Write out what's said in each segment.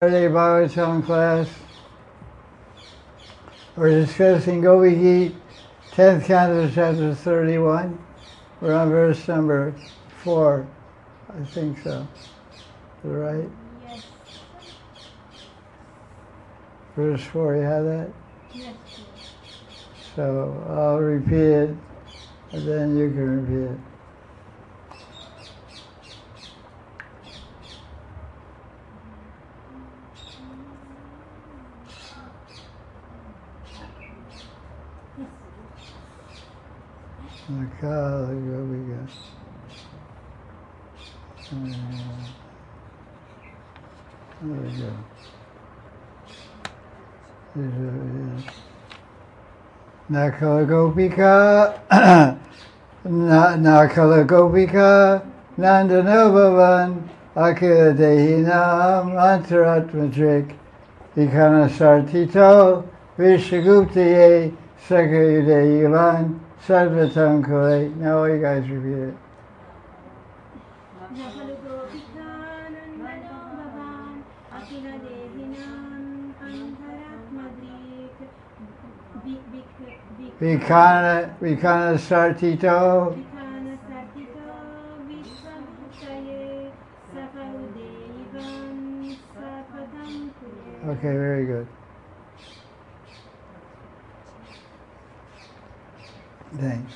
Saturday Bhagavatam class. We're discussing Gopi Gita, 10th canto, chapter 31. We're on verse number 4, I think so. Is that right? Yes. Verse 4, you have that? Yes. So I'll repeat it, and then you can repeat it. Nakala Gopika. There we go. Nakala Gopika, Nakala Gopika, Nandana Bhavan, Akila Dehinam, Antaratmatrik, Vikana Sartito, Vishaguptaye, Sakayude Yuvan, Sarvatam Kule. Now all you guys repeat it. Vikana Sartito. Okay, very good. Thanks.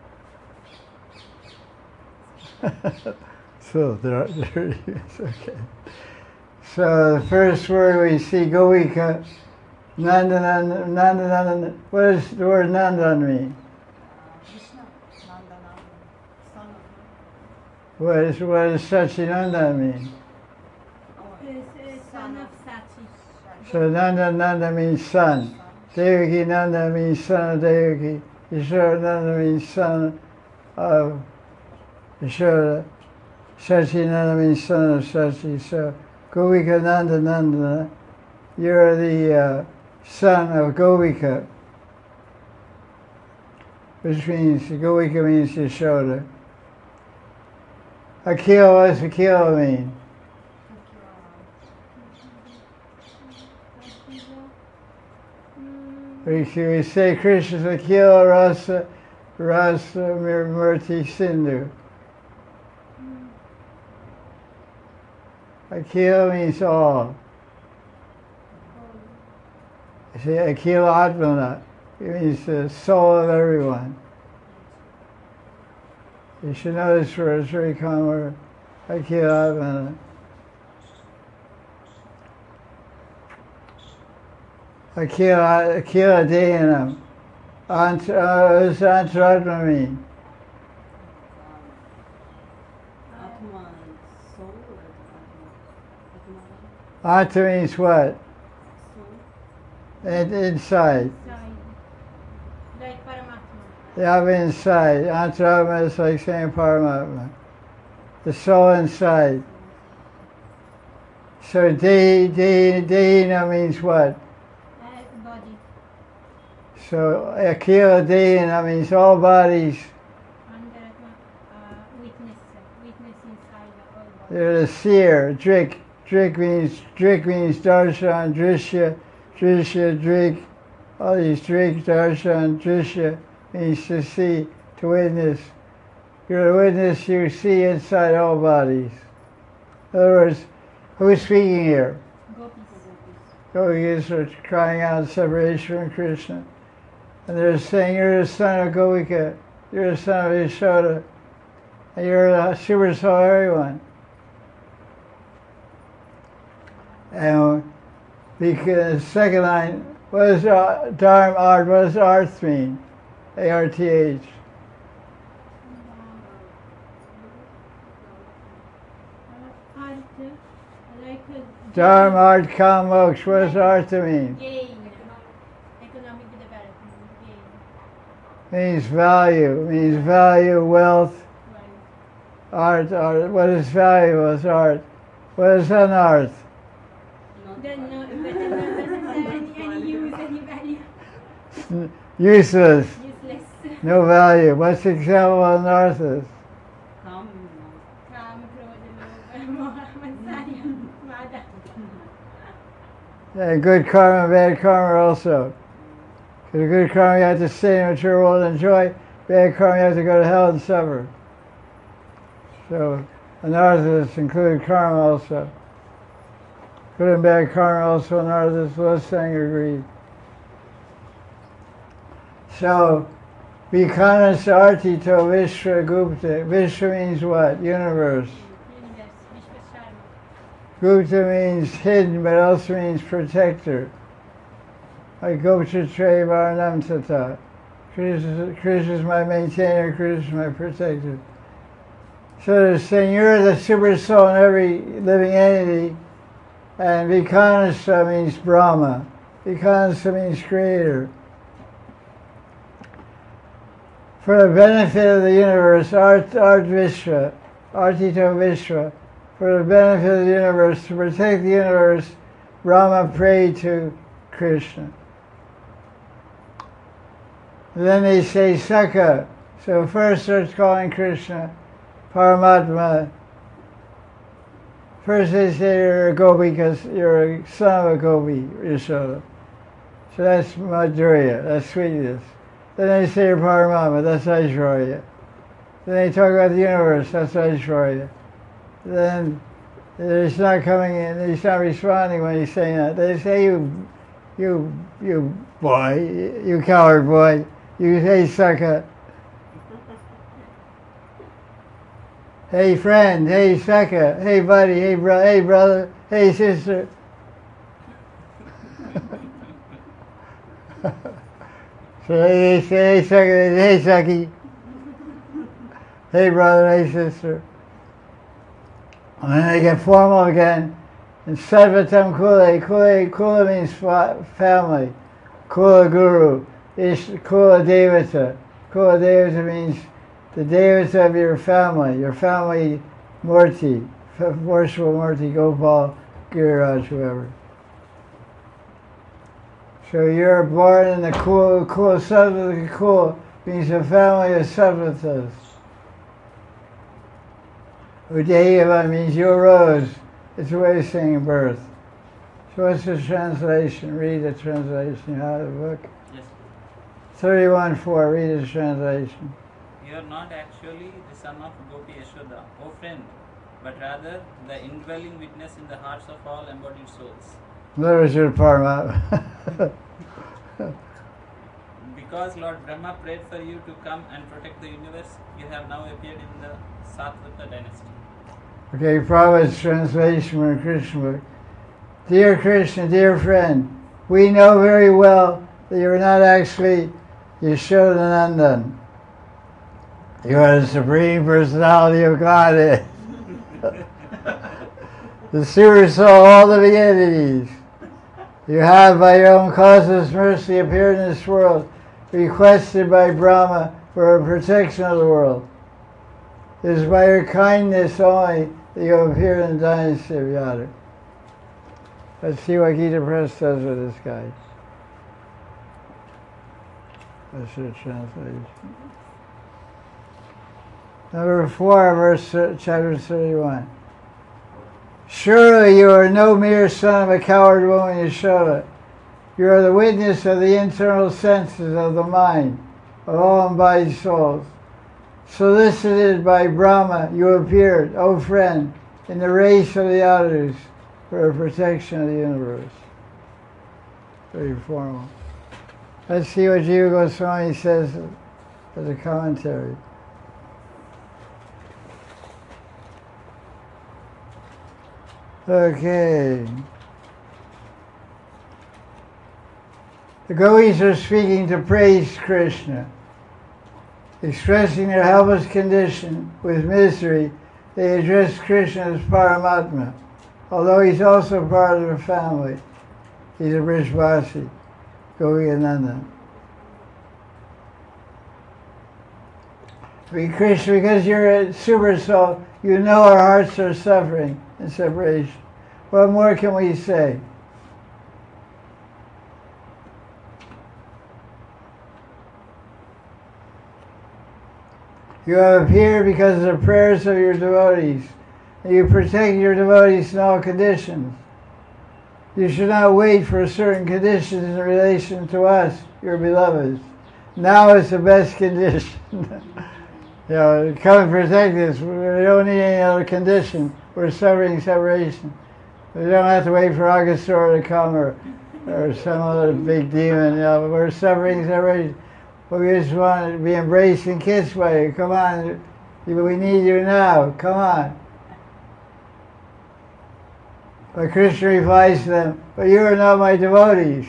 So there it is. Okay. So the first word we see, Govika, Nandananda. What does the word Nandan mean? What does Sachinanda mean? Son of Sachi. So Nanda means son. Devaki Nanda means son of Devaki. Yashoda Nanda means son of Yashoda. Sachinanda means son of Sachi. So Govika Nanda, you're the son of Govika, which means Govika means Yashoda. Akila, what does Akila mean? We say Krishna's Akila Rasa Murti Sindhu. Akila means all. You say Akila Atmana, it means the soul of everyone. You should know this word, it's very common word, Akila Atmana. Akila Dehanam. What does Antaratma mean? Atma means what? Inside. Like Paramatma. Yeah, inside. Antaratma is like saying Paramatma. The soul inside. So Dehina means what? Body. So Akila Dehina means all bodies. Antaratma, witness inside all body. They're the seer, Drik. Drik means darshan, drishya, drik. All these drik, darshan, drishya means to see, to witness. You're a witness, you see inside all bodies. In other words, who's speaking here? Gopis are crying out separation from Krishna. And they're saying, you're the son of Govika, you're the son of Yashoda, and you're the super soul of everyone. And because the second line, what does Dharma Art, what does Arth mean? A-R-T-H. Dharma Art Kam Moksha, what does Artha mean? Gain. Economic development. Gain. Means value, wealth. Art, what is value? What's art? What is unearth? Any use, any value. Useless. Useless. No value. What's the example of unearthless? And good karma, bad karma also. Because good karma you have to stay in the material world and enjoy, bad karma you have to go to hell and suffer. So anarthas include karma also. Good and bad karma also anarthas, lust, anger, greed. So Vikanas Artito Vishwa Gupta. Vishwa means what? Universe. Universe, Vishwasharma. Gupta means hidden, but also means protector. Like Gopta Tre Varnam Tata. Krishna is my maintainer, Krishna is my protector. So they're saying you're the super soul in every living entity, and Vikanasa means Brahma. Vikanasa means creator. For the benefit of the universe, Art Vishwa, Artito Vishwa, for the benefit of the universe, to protect the universe, Brahma prayed to Krishna. And then they say Sakha. So first starts calling Krishna Paramatma. First they say you're a gopi because you're a son of a gopi, Yashoda. So that's Madhurya, that's sweetness. Then they say you're Paramatma, that's Aishwarya. Then they talk about the universe, that's Aishwarya. Then he's not coming in, he's not responding when he's saying that. They say, you boy, you coward boy, you say Sakha. Hey friend, hey Sakha, hey buddy, hey brother, hey sister. So they say, hey Sakha, hey Sakhi, hey brother, hey sister. And then they get formal again. And Sarvatam Kula means family. Kula Guru, Kula Devata. Kula Devata means the Devata of your family Murti, worshipful Murti, Gopal, Giriraj, whoever. So you're born in the Kula Sattva. Kula means a family of Sattvatas. Udayava means you arose. It's a way of saying birth. So what's the translation? Read the translation. You have the book? Yes. 31:4. Read the translation. You are not actually the son of Gopi Yashoda, O friend, but rather the indwelling witness in the hearts of all embodied souls. Literature Parma. Because Lord Brahma prayed for you to come and protect the universe, you have now appeared in the Satvata dynasty. Okay, Prabhupada's translation from Krishna book. Dear Krishna, dear friend, we know very well that you are not actually Yashodanandan. You are the Supreme Personality of Godhead. The Super Soul, all living entities. You have, by your own causeless mercy, appeared in this world, requested by Brahma for a protection of the world. It is by your kindness only that you have appeared in the dynasty of Yadu. Let's see what Gita Press does with this guy. That's the translation. Number 4, verse chapter 31. Surely you are no mere son of a coward woman, Yashoda. You are the witness of the internal senses of the mind of all embodied souls. Solicited by Brahma, you appeared, O friend, in the race of the others for the protection of the universe. Very formal. Let's see what Jiva Goswami says as a commentary. Okay. The gopis are speaking to praise Krishna. Expressing their helpless condition with misery, they address Krishna as Paramatma, although he's also part of their family. He's a Vrishvasi, Govinanda. Krishna, because you're a super soul, you know our hearts are suffering in separation. What more can we say? You have appeared because of the prayers of your devotees, and you protect your devotees in all conditions. You should not wait for certain conditions in relation to us, your beloveds. Now is the best condition. Come and protect us. We don't need any other condition. We're suffering separation. We don't have to wait for Agasura to come or some other big demon. We're suffering separation. We just want to be embraced and kissed by you. Come on. We need you now. Come on. But Krishna replies to them, but you are not my devotees.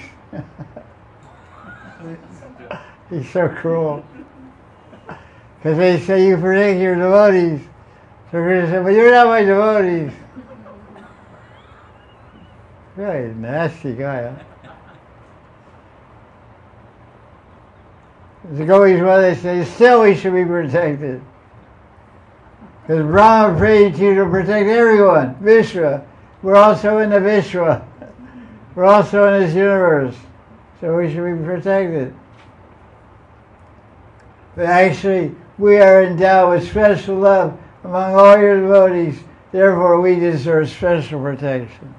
He's so cruel. Because they say you protect your devotees. So Krishna said, but you're not my devotees. Really nasty guy, huh? The gopis, what they say, still we should be protected. Because Brahma prayed you to protect everyone, Vishwa. We're also in the Vishwa. We're also in this universe. So we should be protected. But actually, we are endowed with special love among all your devotees. Therefore, we deserve special protection.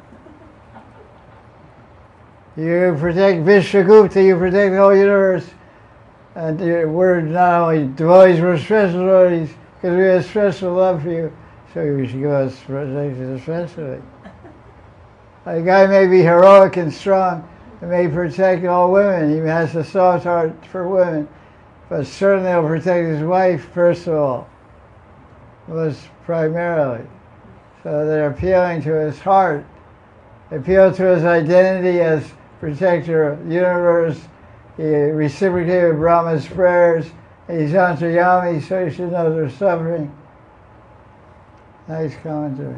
You protect Vishwagupta, you protect the whole universe. And we're not only devotees, we're special devotees because we have special love for you. So you should give us protection especially. A guy may be heroic and strong and may protect all women. He has a soft heart for women. But certainly he'll protect his wife, first of all. Most primarily. So they're appealing to his heart. They appeal to his identity as protector of the universe. He reciprocated Brahma's prayers. He's antaryami, so you should know they're suffering. Nice commentary.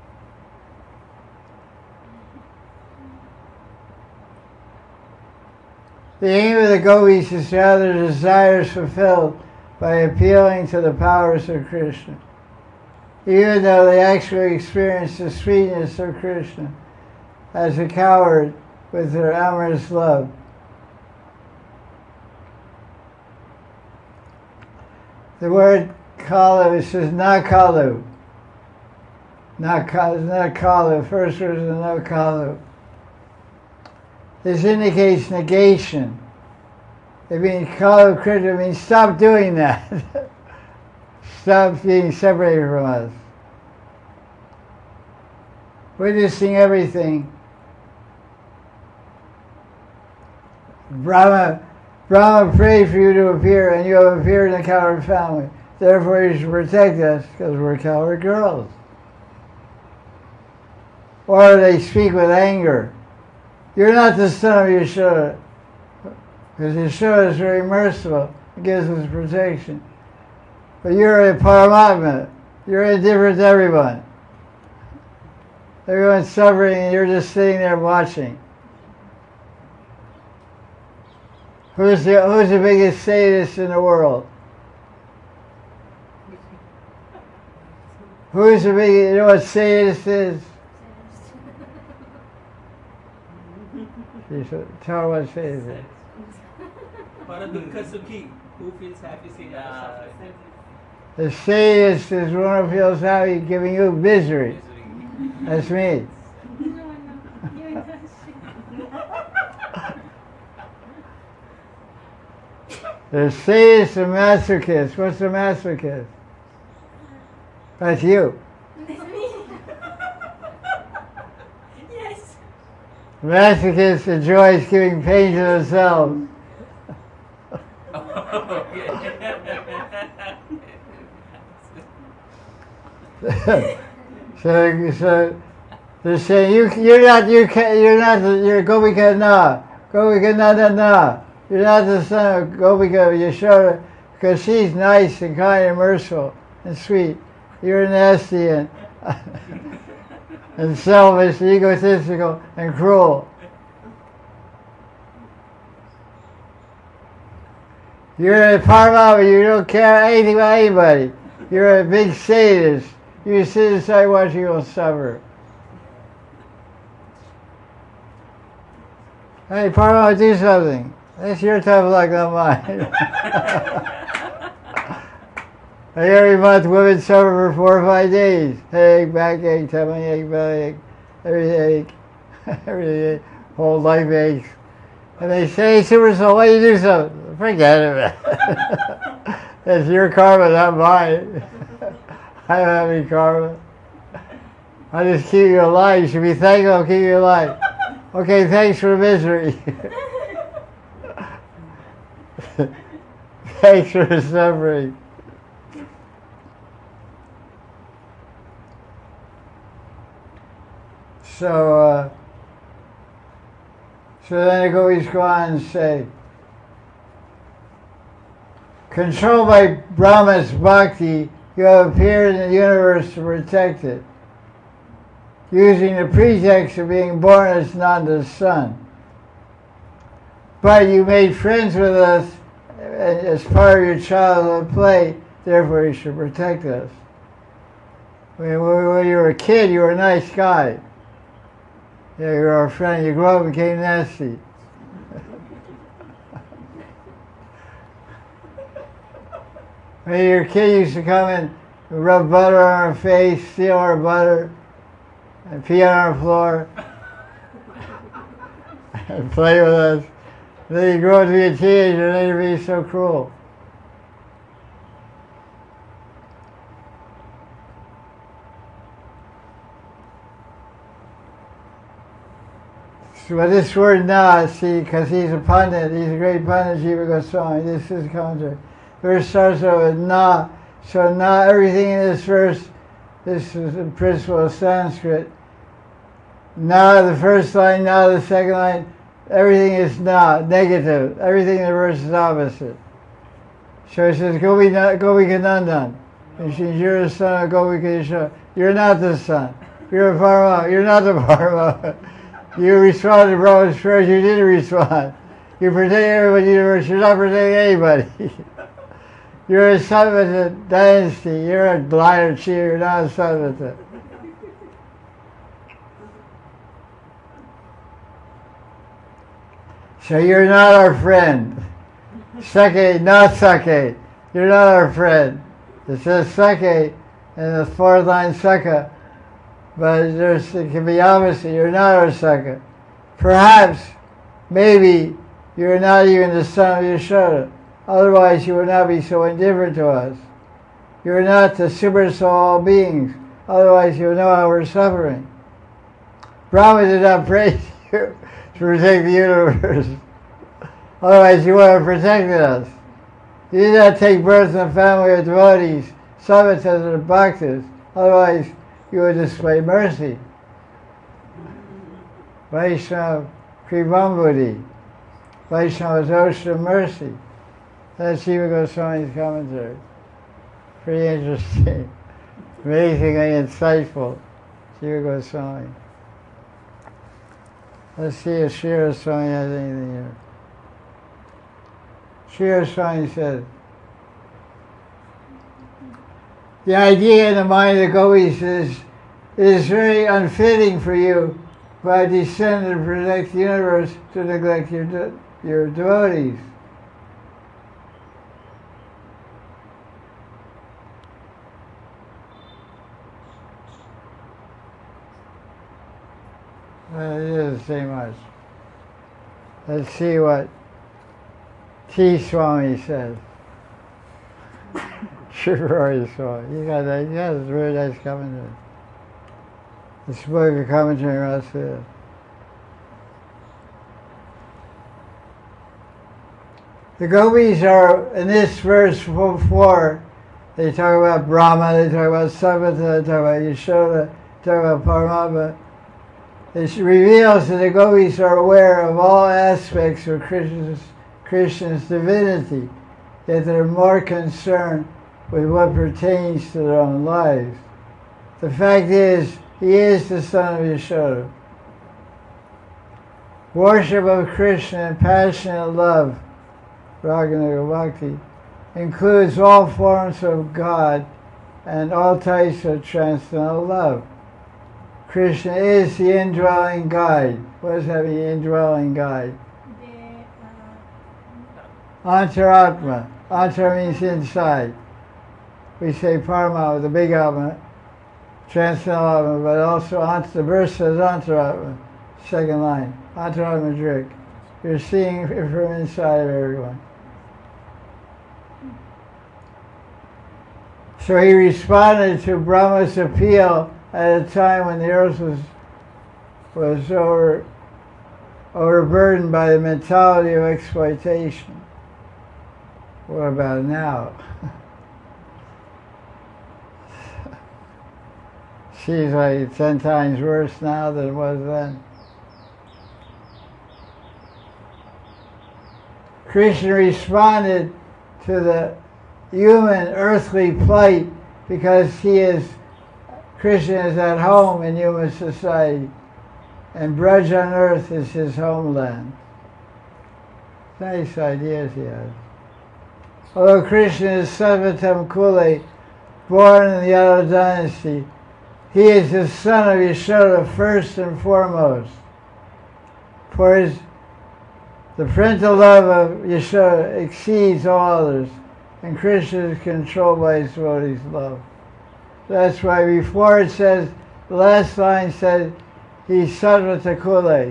The aim of the gopis is to have their desires fulfilled by appealing to the powers of Krishna. Even though they actually experience the sweetness of Krishna as a coward with their amorous love. The word kalu says nakalu. Not kalu. First word is no kalu. This indicates negation. It means kalu krita means stop doing that. Stop being separated from us. Witnessing everything. Brahma prayed for you to appear, and you have appeared in the coward family. Therefore, you should protect us, because we're coward girls. Or they speak with anger. You're not the son of Yashoda, because Yashoda is very merciful and gives us protection. But you're a Paramatma. You're indifferent to everyone. Everyone's suffering, and you're just sitting there watching. Who's the biggest sadist in the world? Who's the biggest, you know what sadist is? Tell her what sadist is. Who feels happy seeing others suffering? The sadist is one who feels happy giving you misery. That's me. The sadist and masochist. What's the masochist? That's you. Yes. Masochist enjoys giving pain to themselves. So they're saying you're Gopika Na. Gopika Na. You're not the son of Gopika Yashoda because she's nice and kind and merciful and sweet. You're nasty and and selfish, and egotistical, and cruel. You're a Paramatma, you don't care anything about anybody. You're a big sadist. You sit inside watching people suffer. Hey, Paramatma, do something. That's your type of luck, not mine. Like every month, women suffer for 4 or 5 days. Headache, backache, tummy ache, belly ache, every ache. Every whole life aches. And they say, Super Soul, why do you do something? Forget it. It's your karma, not mine. I don't have any karma. I just keep you alive. You should be thankful I'll keep you alive. Okay, thanks for the misery. Thanks for the suffering. So then the gopis go on and say, controlled by Brahma's bhakti, you have appeared in the universe to protect it, using the pretext of being born as Nanda's son. But you made friends with us as part of your childhood play, therefore you should protect us. When you were a kid, you were a nice guy. Yeah, you were our friend. You grew up and became nasty. When you were a kid, you used to come and rub butter on our face, steal our butter, and pee on our floor, and play with us. And then you grow up to be a teenager, and then you're being so cruel. But this word na, see, because he's a pundit, he's a great pundit, Jiva Goswami, this is commentary. Verse starts out with na, so na, everything in this verse, this is the principle of Sanskrit. Na, the first line, na, the second line, everything is na, negative. Everything in the verse is opposite. So it says, Gopikanandan, which means you're the son of Gopika. You're not the son. You're a Parama. You're not the Parama. You responded to Brahma's prayers, you didn't respond. You protect everybody in the universe, you're not protecting anybody. You're a Sattva dynasty, you're a liar, cheater, you're not a Sattva. So you're not our friend. Sake, not sake. You're not our friend. It says sake in the fourth line, saka. But it can be opposite. You're not our Saka. Perhaps, maybe, you're not even the son of Yashoda. Otherwise, you would not be so indifferent to us. You're not the super soul of all beings. Otherwise, you would know how we're suffering. Brahma did not praise you to protect the universe. Otherwise, you would have protected us. You did not take birth in a family of devotees, sattvatas or bhaktas. Otherwise, you would display mercy. Vaishnava Kripambudhi. Vaishnava's ocean of mercy. That's Jiva Goswami's commentary. Pretty interesting. Amazingly insightful. Jiva Goswami. Let's see if Sri Goswami has anything here. Sri Goswami said, the idea in the mind of the gopis is, it is very unfitting for you, who have descended to protect the universe, to neglect your devotees. It doesn't say much. Let's see what T. Swami says. Shivari Swami. You got that? Yeah, it's a very nice commentary. This book of commentary on Rasa. The gopis are, in this verse 4, they talk about Brahma, they talk about Sattva, they talk about Yashoda, they talk about Paramatma. It reveals that the gopis are aware of all aspects of Krishna's divinity, yet they're more concerned with what pertains to their own lives. The fact is, he is the son of Yashoda. Worship of Krishna and passionate love, Raganuga Bhakti, includes all forms of God and all types of transcendental love. Krishna is the indwelling guide. What does that mean, indwelling guide? Antaratma. Antara means inside. We say Parama with the big Atma, transcendental Atma, but also the verse says Antaratma. Second line. Atara Madrik. You're seeing it from inside of everyone. So he responded to Brahma's appeal at a time when the earth was overburdened by the mentality of exploitation. What about now? She's like 10 times worse now than it was then. Krishna responded to the human earthly plight because Krishna is at home in human society, and Braj on earth is his homeland. Nice ideas he has. Although Krishna is Sarvatam Kule, born in the Yadav dynasty, he is the son of Yashoda first and foremost. For the parental love of Yashoda exceeds all others, and Krishna is controlled by his devotees' love. That's why before it says, the last line said, he's Sarvata Kule.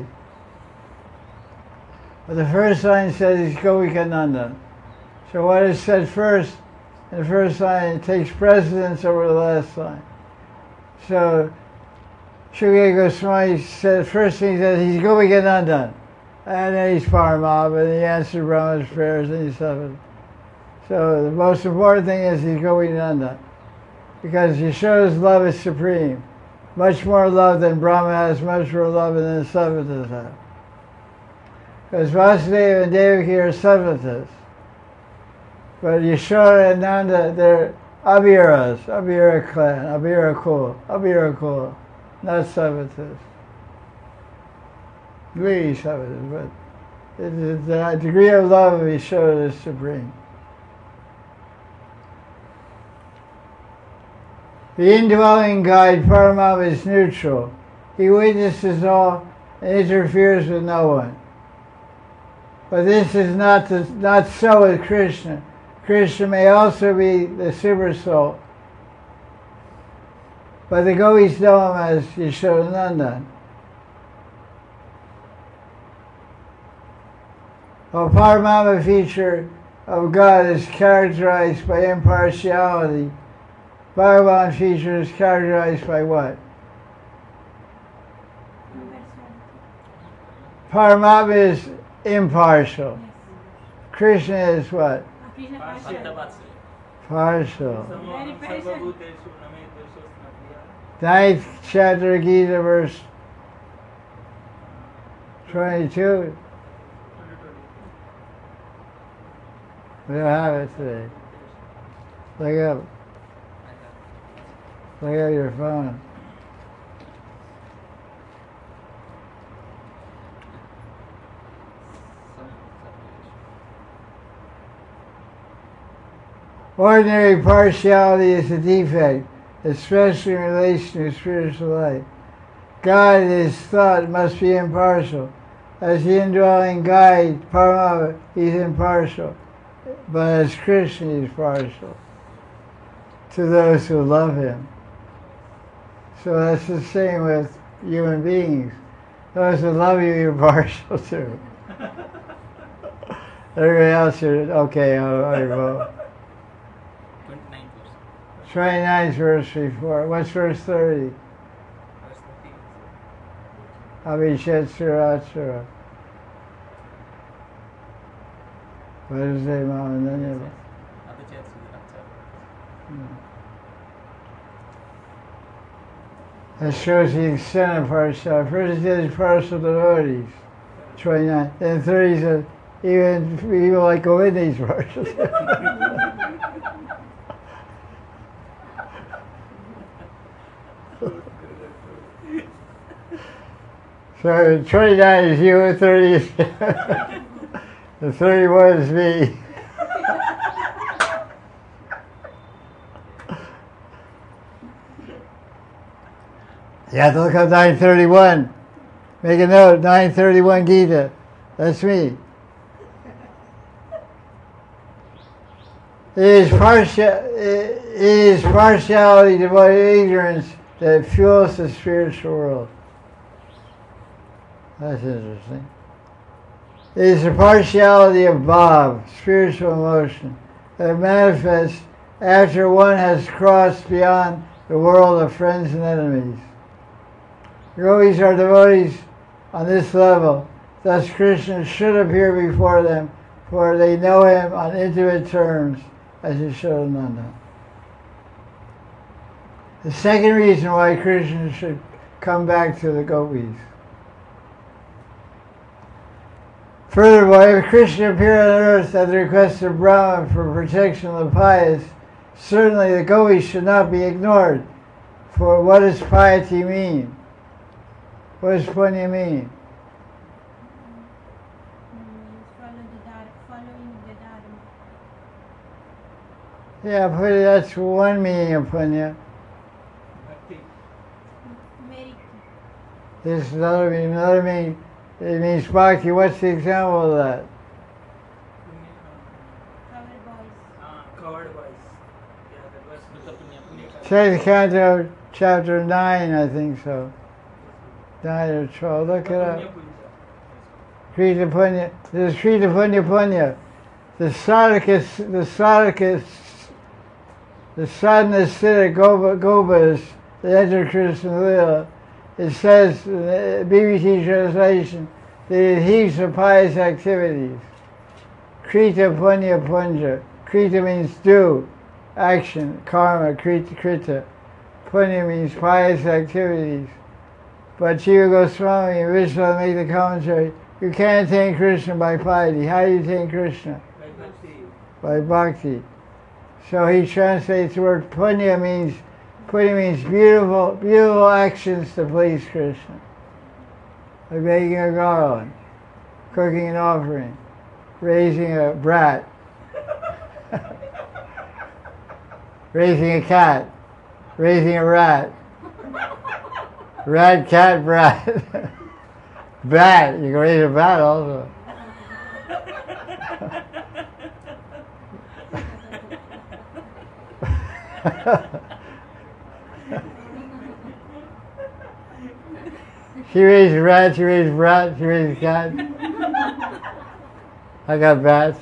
But the first line says he's Gopikanandan. So what is said first, in the first line, it takes precedence over the last line. So Shukadeva Goswami said, first thing he said, he's Gopikanandan. And then he's Paramabha, and he answered Brahma's prayers, and he suffered. So the most important thing is he's Gopikanandan. Because Yashoda's love is supreme. Much more love than Brahma has, much more love than the Sarvatas have. Because Vasudeva and Devaki are Sarvatas. But Yashoda and Nanda, they're Abhiras, Abhira clan, Abhira Kul, not Sarvatas. Really Sarvatas, but the degree of love of Yashoda is supreme. The indwelling guide, Paramabha, is neutral. He witnesses all and interferes with no one. But this is not so with Krishna. Krishna may also be the super soul, but the gopis know him as Yashodanandan. A Paramabha feature of God is characterized by impartiality. Bhagavan feature is characterized by what? Paramabha is impartial. Krishna is what? Partial. Ninth chapter Gita, verse 22. We don't have it today. Look up. Look at your phone. Ordinary partiality is a defect, especially in relation to spiritual life. God in his thought must be impartial. As the indwelling guide, Paramabha, he's impartial. But as Krishna, he's partial to those who love him. So that's the same with human beings. Those who love you, you're partial to. Everybody else, you're okay, I'll vote. 29th verse before. What's verse 30? Abhishek Surachara. What does it say, Mama? That shows the extent of partiality. First he says partial devotees, 29. Then 30 he says, even people like Govinda is partial. So 29 is you and 30 is the 31 is me. You have to look up 931. Make a note, 931 Gita. That's me. It is partiality devoid of ignorance that fuels the spiritual world. That's interesting. It is the partiality of bhav, spiritual emotion, that manifests after one has crossed beyond the world of friends and enemies. Yogis are devotees on this level. Thus Krishna should appear before them, for they know him on intimate terms as Yashodananda. The second reason why Krishna should come back to the gopis. Furthermore, if Krishna appeared on earth at the request of Brahma for protection of the pious, certainly the gopis should not be ignored. For what does piety mean? What does punya mean? Following the dharma. Yeah, punya, that's one meaning of punya. Merit. This is another meaning. Another meaning, it means bhakti. What's the example of that? Covered boys. Covered boys. Yeah, that was Sutta Punya. Second canto, chapter 9, I think so. 9 or 12. Look it up. Krita Punya. This is Krita Punya Punya. The sadhana siddha gopas that enter Krishna Lila. It says, in the BBT translation, that it heaps of pious activities. Krita Punya Punja. Krita means do, action, karma, krita. Punya means pious activities. But Jiva Goswami and Vishnu make the commentary, you can't attain Krishna by piety. How do you attain Krishna? By bhakti. So he translates the word punya means beautiful actions to please Krishna. Like making a garland, cooking an offering, raising a brat, raising a cat, raising a rat. Rat, cat, brat. Bat, you can raise a bat also. She raised a rat, she raised a brat, she raised a cat. I got bats.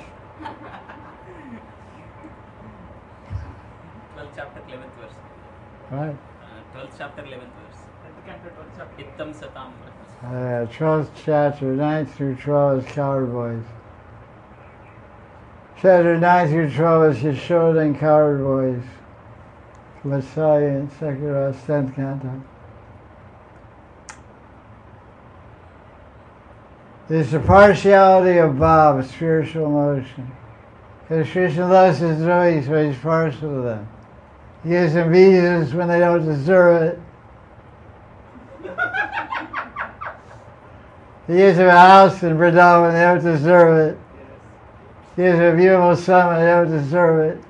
12th chapter, 11th verse. Right. 12th chapter, 11th verse. Ittam satam. 12th chapter, 9 through 12 is Coward Boys. Chapter 9 through 12 is Yashoda and Coward Boys. Vatsalya and Sekara, 10th canto. It's the partiality of bhav, spiritual emotion. Because Krishna loves his devotees, so he's partial to them. He gives them visas when they don't deserve it. He gives them a house in Vrindavan when they don't deserve it. He gives them a beautiful son when they don't deserve it.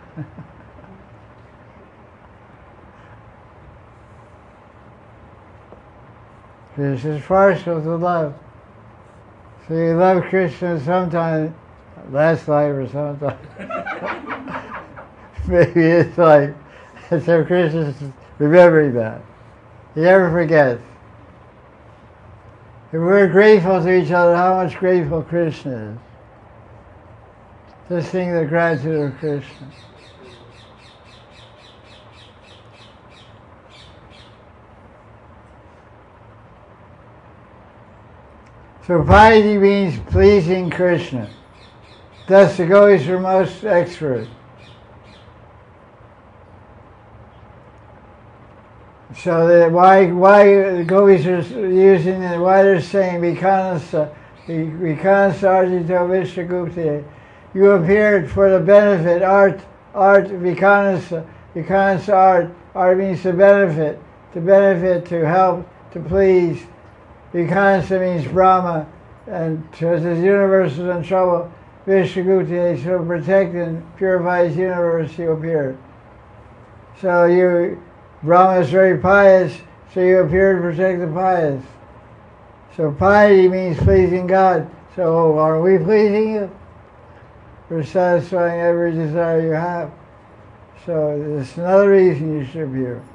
Krishna is partial to love. So you love Krishna sometime, last life or sometime. Maybe it's like, and so Krishna's remembering that. He never forgets. If we're grateful to each other, how much grateful Krishna is. Just sing the gratitude of Krishna. So piety means pleasing Krishna. Thus the gopis are most expert. So that why the gopis are using it, why they're saying Vikanasa Arjito Vishwagupta. You appeared for the benefit, art Vikanasa art means to benefit, to help, to please. Vikanasa means Brahma, and as the universe is in trouble, Vishwagupta, to protect and purify his universe, you appeared. So Brahma is very pious, so you appear to protect the pious. So piety means pleasing God. So are we pleasing you? We're satisfying every desire you have. So there's another reason you should appear.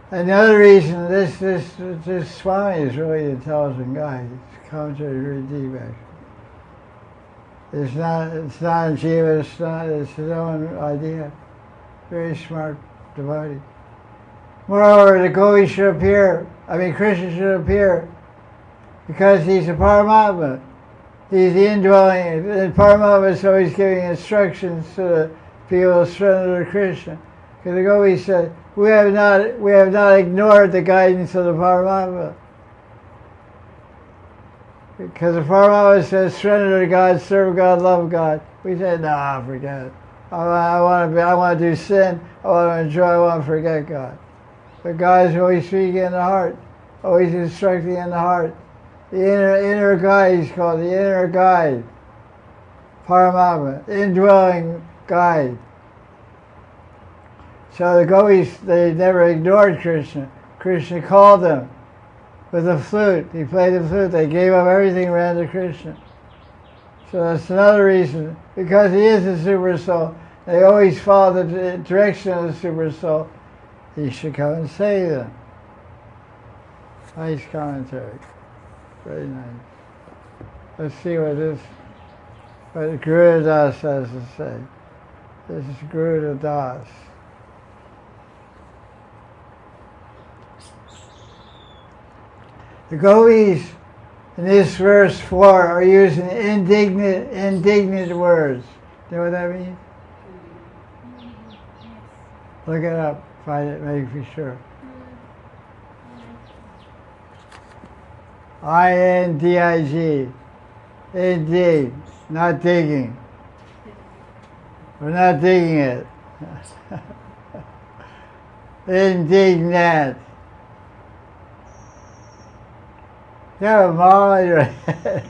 Another reason, this Swami is really an intelligent guy. He's commentated very deep, actually. It's not a jiva, it's his own idea. Very smart devotee. Moreover, the Gopi should appear, Krishna should appear, because he's a Paramatma. He's the indwelling, and Paramatma is always giving instructions to the people to surrender to Krishna. Because the Gopi said, we have not ignored the guidance of the Paramatma. Because the Paramatma says, surrender to God, serve God, love God. We said, no, forget it. I want to do sin, I want to enjoy, I want to forget God. But God is always speaking in the heart, always instructing in the heart. The inner guide, he's called the inner guide. Paramatma, indwelling guide. So the Gopis, they never ignored Krishna. Krishna called them with the flute. He played the flute. They gave up everything, ran to Krishna. So that's another reason. Because he is the Super Soul, they always follow the direction of the Super Soul. He should come and save them. Nice commentary. Very nice. Let's see what Guru Das has to say. This is Guru Das. The Gopis in this verse 4 are using indignant words. You know what that means? Look it up, find it, make for sure. I-N-D-I-G. Indeed, not digging. We're not digging it. Indignant. You have a mall on your head.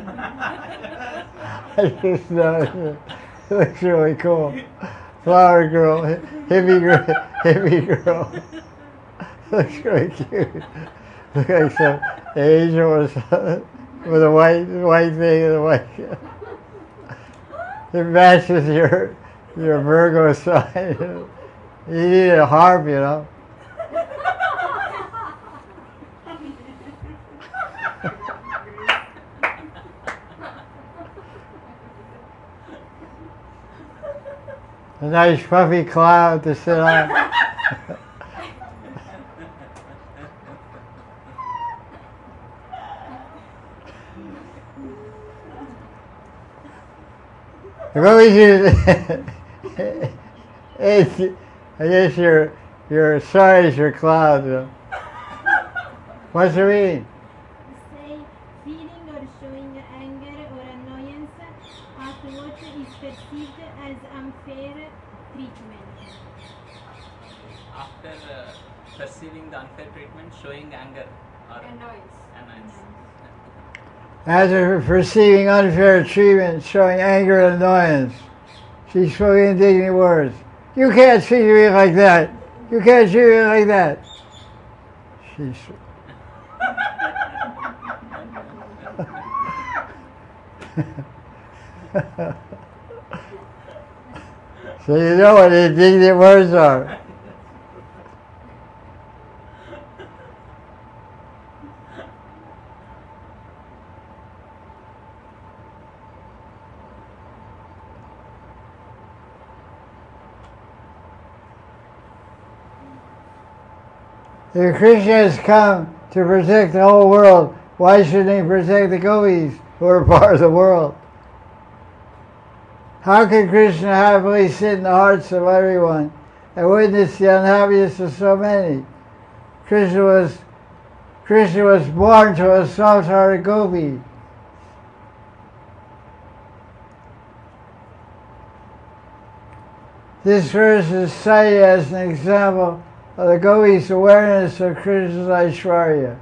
I just know it looks really cool. Flower girl, hippie girl. Looks really cute. Looks like some angel or something with a white thing and a white. It matches your Virgo sign. You need a harp, you know. A nice puffy cloud to sit on. What we do? I guess your sun is your cloud. What's it mean? Say, feeling or showing anger or annoyance afterwards is perceived as unfair treatment. After perceiving the unfair treatment, showing anger or annoyance. As of perceiving unfair treatment, showing anger and annoyance, she spoke indignant words. You can't treat me like that. You can't treat me like that. She's. So you know what indignant words are. If Krishna has come to protect the whole world, why shouldn't he protect the Gopis who are part of the world? How can Krishna happily sit in the hearts of everyone and witness the unhappiness of so many? Krishna was born to a soft-hearted Gopi. This verse is cited as an example of the Gopis' awareness of Krishna's Aishwarya.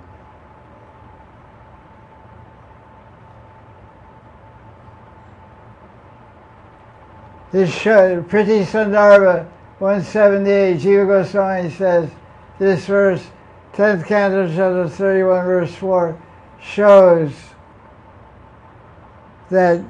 This Priti Sandarbha 178, Jiva Goswami says, this verse, 10th canto, chapter 31, verse 4, shows that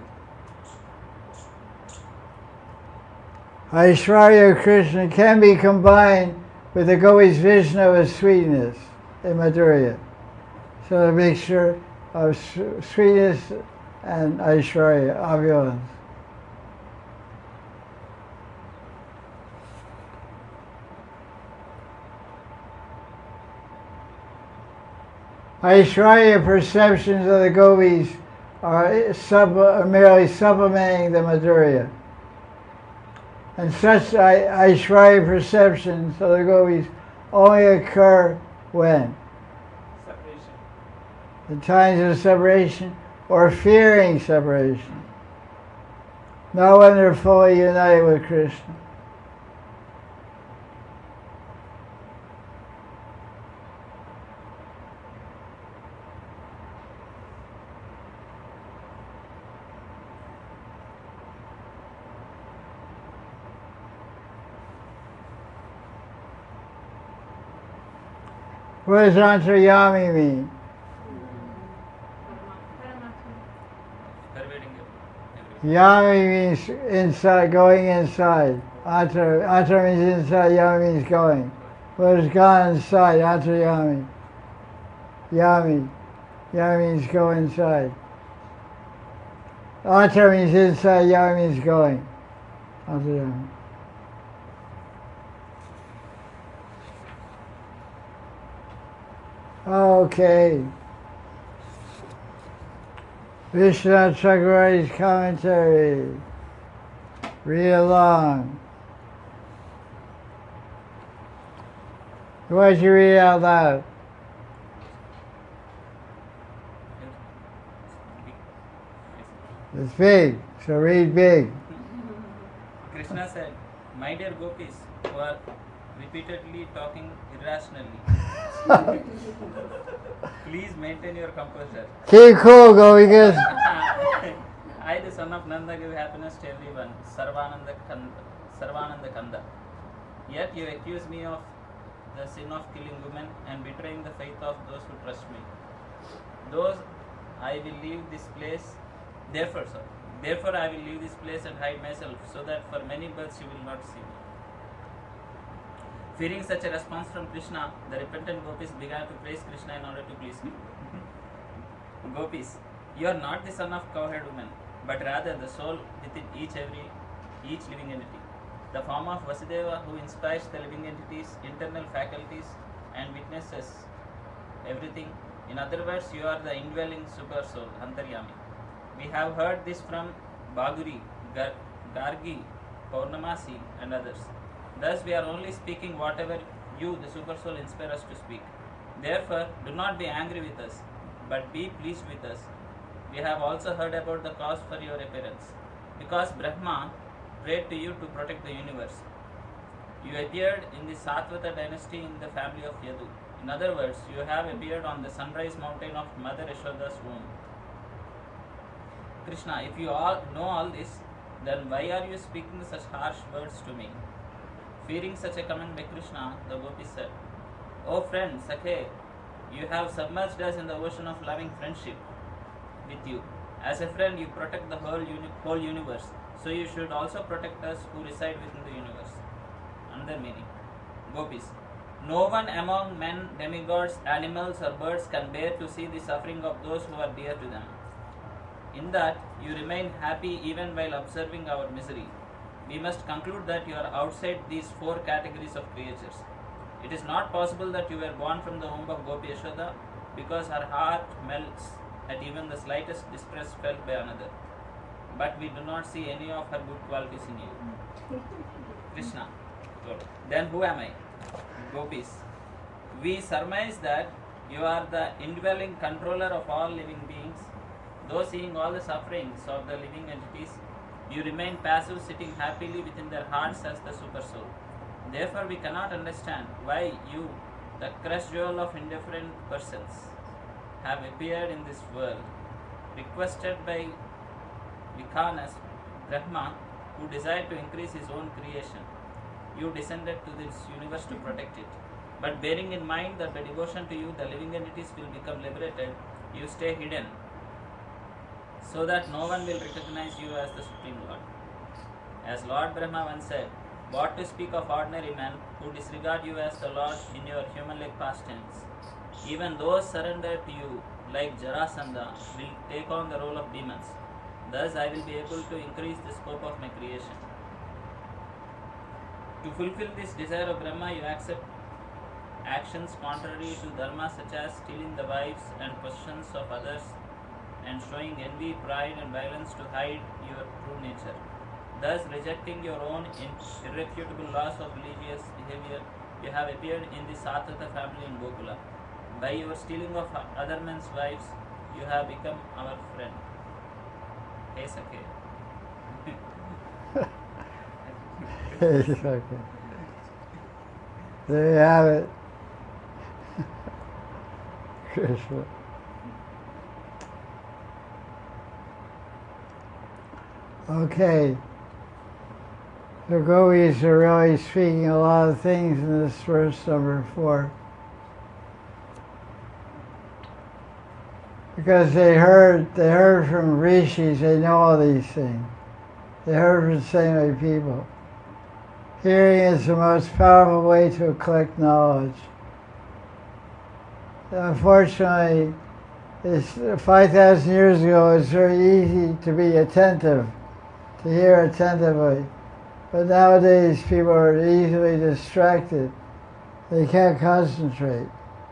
Aishwarya Krishna can be combined with the gopis Vishnu is sweetness in Madhurya. So a mixture of sweetness and Aishwarya, opulence. Aishwarya perceptions of the gopis are merely supplementing the Madhurya. And such Aishwarya perceptions of the gopis only occur when? Separation. In times of separation or fearing separation. Not when they're fully united with Krishna. What does antaryami mean? Pervading everything. Yami means inside, going inside. Anta means inside, yami means going. What has gone inside? Antaryami. Yami. Yami means go inside. Anta means inside, yami means going. Antaryami. Okay. Vishwanath Chakravarti's commentary. Read along. Why don't you read it out loud? It's big, so read big. Krishna said, "My dear gopis, who are repeatedly talking irrationally, please maintain your composure. Keep cool, Gopikas. I, the son of Nanda, give happiness to everyone. Sarvananda Kanda. Yet you accuse me of the sin of killing women and betraying the faith of those who trust me. Those I will leave this place. Therefore I will leave this place and hide myself, so that for many births you will not see me." Fearing such a response from Krishna, the repentant gopis began to praise Krishna in order to please him. Gopis, you are not the son of cowherd woman, but rather the soul within each living entity. The form of Vasudeva who inspires the living entities, internal faculties, and witnesses everything. In other words, you are the indwelling super soul, Antaryami. We have heard this from Bhaguri, Gargi, Purnamasi, and others. Thus, we are only speaking whatever you, the super soul, inspire us to speak. Therefore, do not be angry with us, but be pleased with us. We have also heard about the cause for your appearance. Because Brahma prayed to you to protect the universe. You appeared in the Satvata dynasty in the family of Yadu. In other words, you have appeared on the sunrise mountain of Mother Yashoda's womb. Krishna, if you all know all this, then why are you speaking such harsh words to me? Fearing such a comment by Krishna, the gopis said, "O friend, Sakhe, you have submerged us in the ocean of loving friendship with you. As a friend, you protect the whole universe, so you should also protect us who reside within the universe." Another meaning. Gopis, no one among men, demigods, animals or birds can bear to see the suffering of those who are dear to them. In that, you remain happy even while observing our misery. We must conclude that you are outside these four categories of creatures. It is not possible that you were born from the womb of Gopi Yashoda, because her heart melts at even the slightest distress felt by another. But we do not see any of her good qualities in you. Krishna, then who am I? Gopis, we surmise that you are the indwelling controller of all living beings. Though seeing all the sufferings of the living entities, you remain passive, sitting happily within their hearts as the super soul. Therefore, we cannot understand why you, the crushed jewel of indifferent persons, have appeared in this world. Requested by Vikanas, Brahma, who desired to increase his own creation, you descended to this universe to protect it. But bearing in mind that by devotion to you, the living entities will become liberated, you stay hidden, so that no one will recognize you as the Supreme Lord. As Lord Brahma once said, What to speak of ordinary men who disregard you as the Lord in your human-like pastimes? Even those surrendered to you, like Jarasandha, will take on the role of demons. Thus I will be able to increase the scope of my creation. To fulfill this desire of Brahma, you accept actions contrary to dharma, such as stealing the wives and possessions of others and showing envy, pride and violence to hide your true nature. Thus, rejecting your own irrefutable laws of religious behavior, you have appeared in the Satata family in Gokula. By your stealing of other men's wives, you have become our friend. Hey Sakhe. It's okay. There you have it. Krishna. Okay. The gopis are really speaking a lot of things in this verse number 4. Because they heard from rishis, they know all these things. They heard from saintly people. Hearing is the most powerful way to collect knowledge. Unfortunately, 5,000 years ago, it's very easy to be attentive, to hear attentively. But nowadays, people are easily distracted. They can't concentrate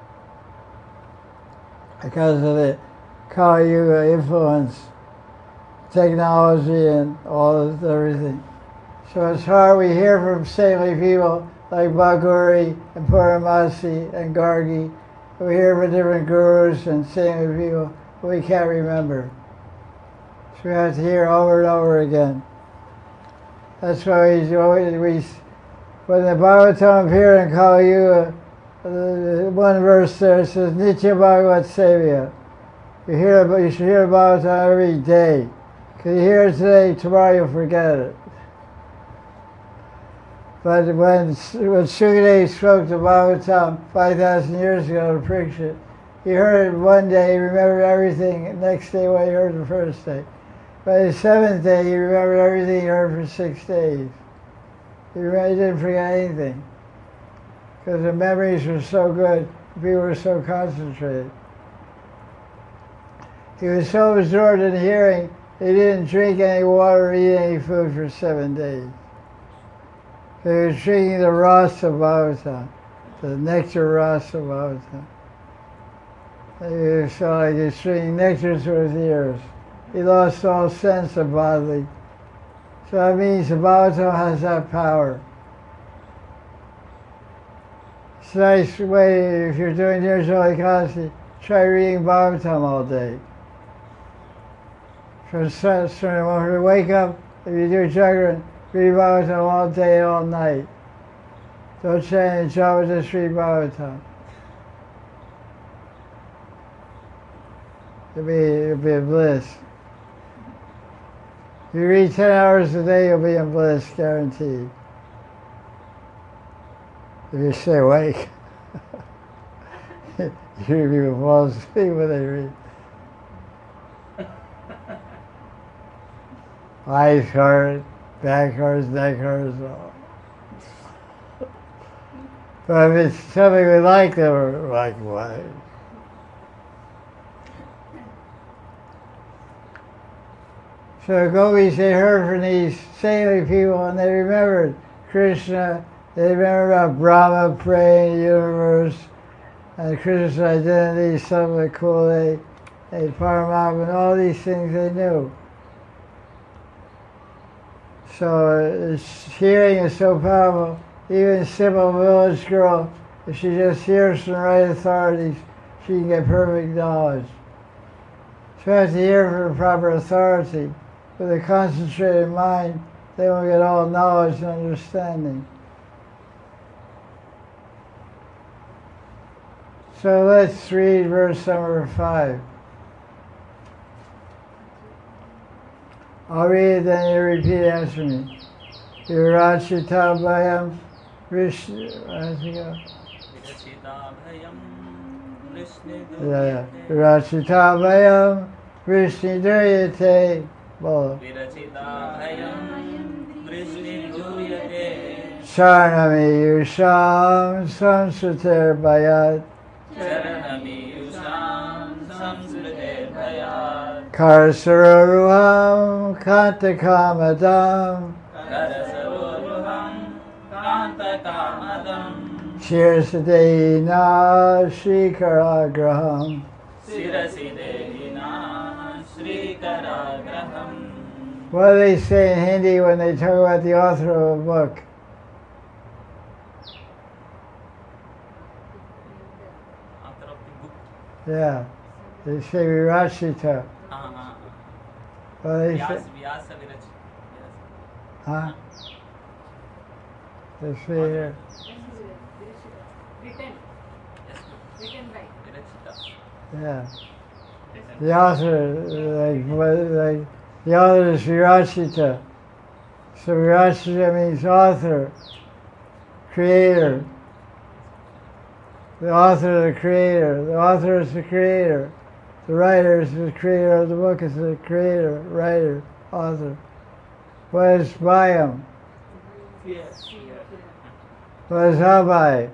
because of the Kali Yuga influence, technology and all this, everything. So it's hard. We hear from saintly people like Bhaguri and Puramasi and Gargi. We hear from different gurus and saintly people, but we can't remember. So we have to hear over and over again. That's why when the Bhagavatam appeared in Kali Yuga, one verse there says, Nitya Bhagavat Sevya. You should hear Bhagavatam every day. Because you hear it today, tomorrow you'll forget it. But when Sukadeva spoke to Bhagavatam 5,000 years ago to Parikshit, he heard it one day, he remembered everything, the next day what he heard the first day. By the 7th day, he remembered everything he heard for 6 days. He didn't forget anything. Because the memories were so good, people were so concentrated. He was so absorbed in hearing, he didn't drink any water or eat any food for 7 days. He was drinking the rasa Bhagavatam, the nectar rasa Bhagavatam. He felt like he was drinking nectar through his ears. He lost all sense of bodily. So that means the Bhagavatam has that power. It's a nice way, if you're doing Nirjala Ekadasi, try reading Bhagavatam all day. When you wake up, if you do Jagran, read Bhagavatam all day and all night. Don't chant any japa, just read Bhagavatam. It'll be a bliss. If you read 10 hours a day, you'll be in bliss, guaranteed. If you stay awake. Usually people fall asleep when they read. Eyes hurt, back hurts, neck hurts. But if it's something we like, then we're like, what? So gopis, they heard from these saintly people and they remembered Krishna, they remembered about Brahma praying in the universe, and Krishna's identity, Samvakule, and Paramatma, and all these things they knew. So hearing is so powerful, even a simple village girl, if she just hears from the right authorities, she can get perfect knowledge. So you have to hear from the proper authority. With a concentrated mind, they will get all knowledge and understanding. So let's read verse number 5. I'll read it, then you repeat after me. Virachita Vishnu. Virachita Vishnu Duryate. Bolo. Virachita bhayam Vrishni Duryate Charanamiyusham Samsritir Bhayat Charanamiyusam samsritir bhayat Karasaruham Kantakamadam Karasaroruham Kantakamadam Shirasadena Shrikaragraham. Sirasi Devina Shrikaragraham. What do they say in Hindi when they talk about the author of a book? Author of the book. Yeah, they say Virachita. What do they say? Vyasa Viraj. Huh? They say here. Written. Written by. Virachita. Yeah. The author, like the author is Virachita. So Virachita means author, creator. The author of the creator. The author is the creator. The writer is the creator of the book, is the creator, writer, author. What is Bhayam? Fear. What is Abhay?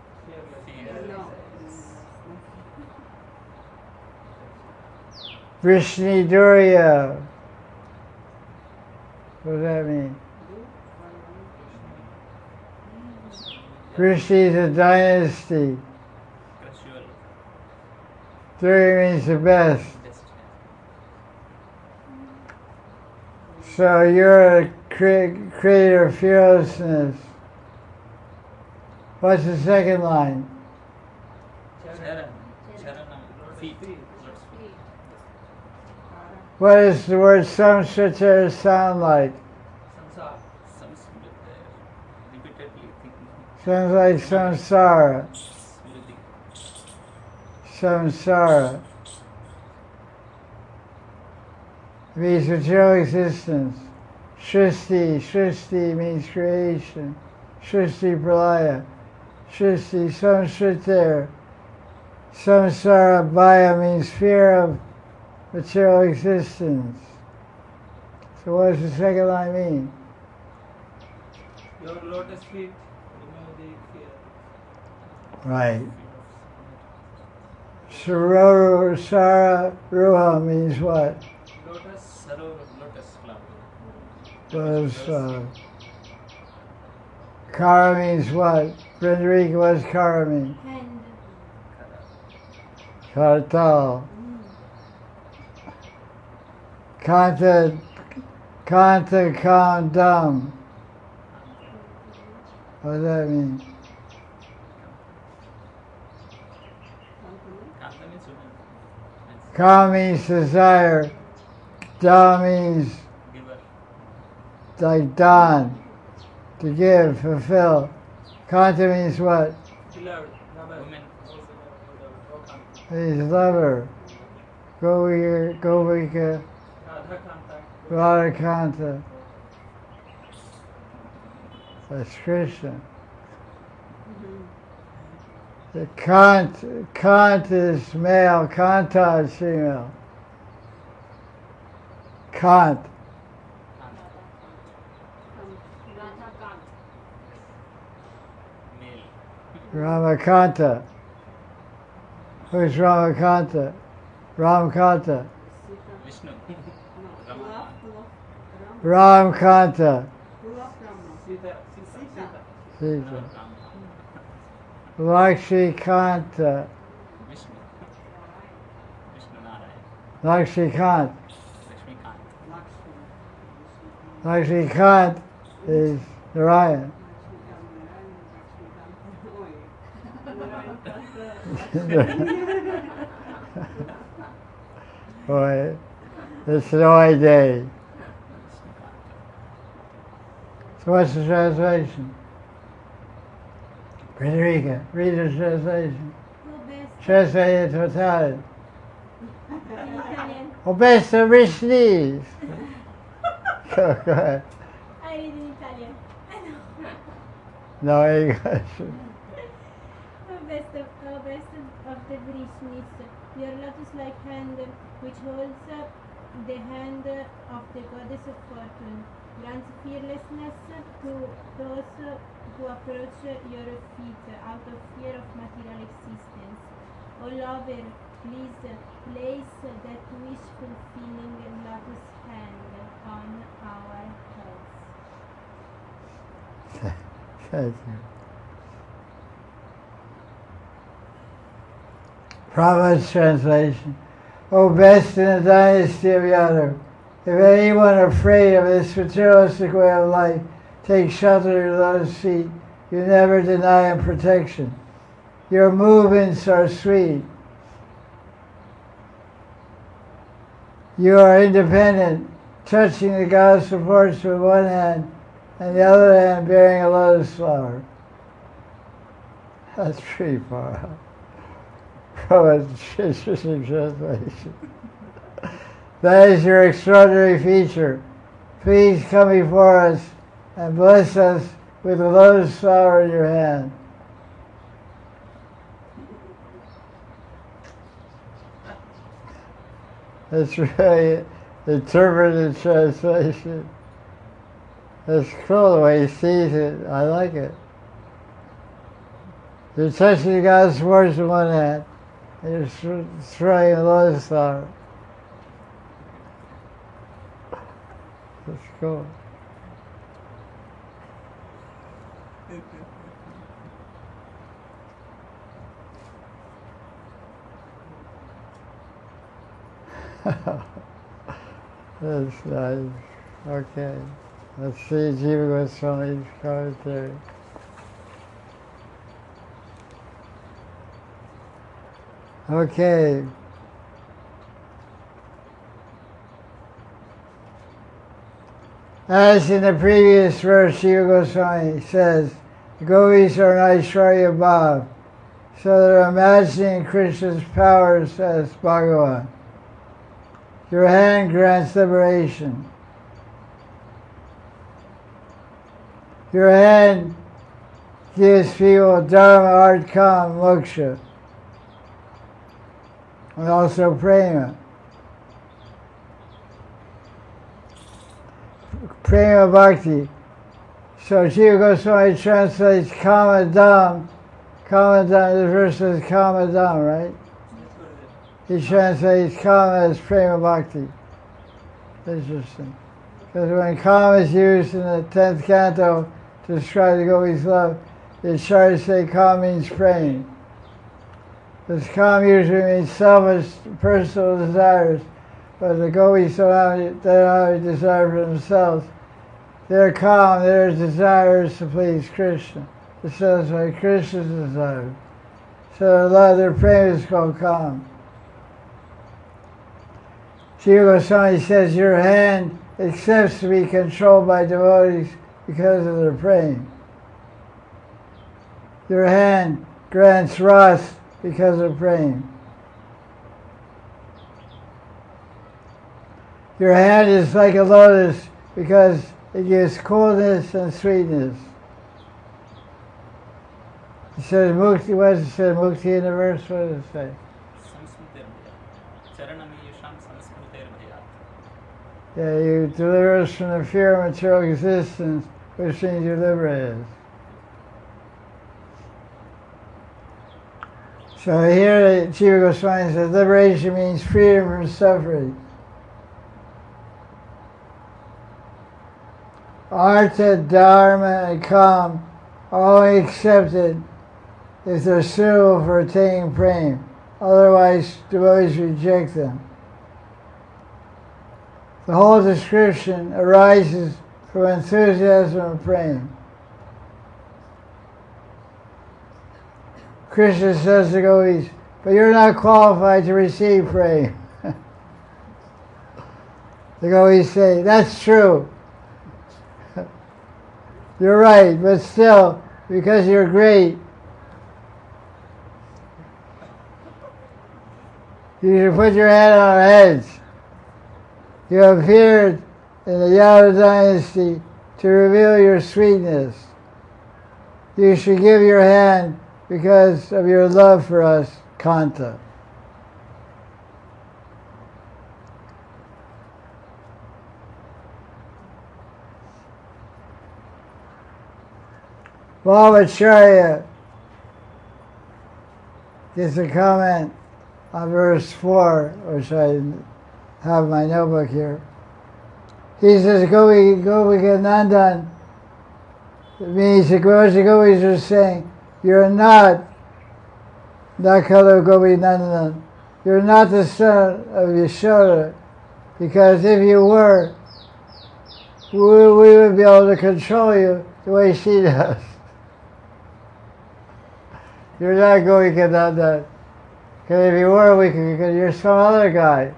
Vrishni Durya. What does that mean? Vrishni is a dynasty. Crucial. Durya means the best. Best. So you're a creator of fearlessness. What's the second line? Charan. Charanam. Feet. Lord's feet. What does the word samsritir sound like? Samsara. Samsmrit. Repeatedly thinking. Sounds like samsara. Smriti. Samsara. It means material existence. Shristi means creation. Shristi pralaya. Shristi samsritir. Samsara bhaya means fear of material existence. So what does the second line mean? Your lotus feet remove the fear. Right. Sara Ruha means what? Lotus. Saror. Lotus flower. Was Kara means what? Frederica, what does Kara mean? Hand. Kartal. Kanta Kandam. What does that mean? Kanta means woman. Ka means desire. Da means Giver. like don, to give, fulfill. Kanta means what? Beloved. Lover. Woman. He's lover. Govika, Radha Kanta. Radhakanta. That's Krishna. The Kant is male, Kanta is female. Kant. Male. Ramakanta. Who's Ramakanta? Ramakanta. Vishnu. Rama. Ramkanta. Sita. Sita. Rama. Lakshikanta. Vishnu. Vishnu Narayan. Lakshikant. Lakshmikant. Lakshikant is Narayan. Boy, it's no day. So what's the translation? Frederica, read the translation. Who best Translate it totality. in Italian? O best of rich knees. Go ahead. I read in Italian. I know. No English. O best of the Vrishnis, your lotus-like hand, which holds the hand of the goddess of fortune. Grant fearlessness to those who approach your feet out of fear of material existence. O lover, please place that wish-fulfilling lotus hand on our heads. Thank you. Proverbs translation. O best in the dynasty of Yadu, if anyone afraid of this materialistic way of life takes shelter at your lotus feet, you never deny him protection. Your movements are sweet. You are independent, touching the goddess supports with one hand and the other hand bearing a lotus flower. That's pretty far out. From a interesting translation. That is your extraordinary feature. Please come before us and bless us with a lotus flower in your hand. That's really interpreted translation. It's cool the way he sees it. I like it. You're touching the goddess words in one hand, and you're throwing a lotus flower. That's cool. That's nice. Okay. Let's see Jiva Goswami's commentary. Okay. As in the previous verse, Jiva Goswami says, the gopis are an Aishwarya Bhav, so they're imagining Krishna's powers as Bhagavan. Your hand grants liberation. Your hand gives people dharma, art, kam, moksha, and also prema. Prema bhakti. So Jiva Goswami translates kama dham. Kama dham, the verse says kama dham, right? He translates kama as prema bhakti. Interesting. Because when kama is used in the 10th canto to describe the gopis' love, it's trying to say kama means praying. Because kama usually means selfish, personal desires, but the gopis don't have any desire for themselves. Their kama, their desire is to please Krishna, to satisfy Krishna's desire. So their love, their prema is called kama. Jiva Goswami says your hand accepts to be controlled by devotees because of their praying. Your hand grants ras because of praying. Your hand is like a lotus because it gives coolness and sweetness. It says mukti, what does it say? Mukti in the verse, what does it say? Yeah, you deliver us from the fear of material existence, which means you liberate us. So here Jiva Goswami says liberation means freedom from suffering. Artha, dharma, and kam are only accepted if they're suitable for attaining prema. Otherwise, devotees reject them. The whole description arises from enthusiasm and prema. Krishna says to gopis, but you're not qualified to receive prema. The gopis say, that's true. You're right, but still, because you're great, you should put your hand on our heads. You appeared in the Yadu dynasty to reveal your sweetness. You should give your hand because of your love for us, Kanta. Vamacharya gives a comment on verse 4, which I have in my notebook here. He says, Gopikanandan, it means the Gopis are saying, you're not Nakala Gopinandan. You're not the son of Yashoda, because if you were, we would be able to control you the way she does. You're not Gopikanandan. Because if you were, you're some other guy.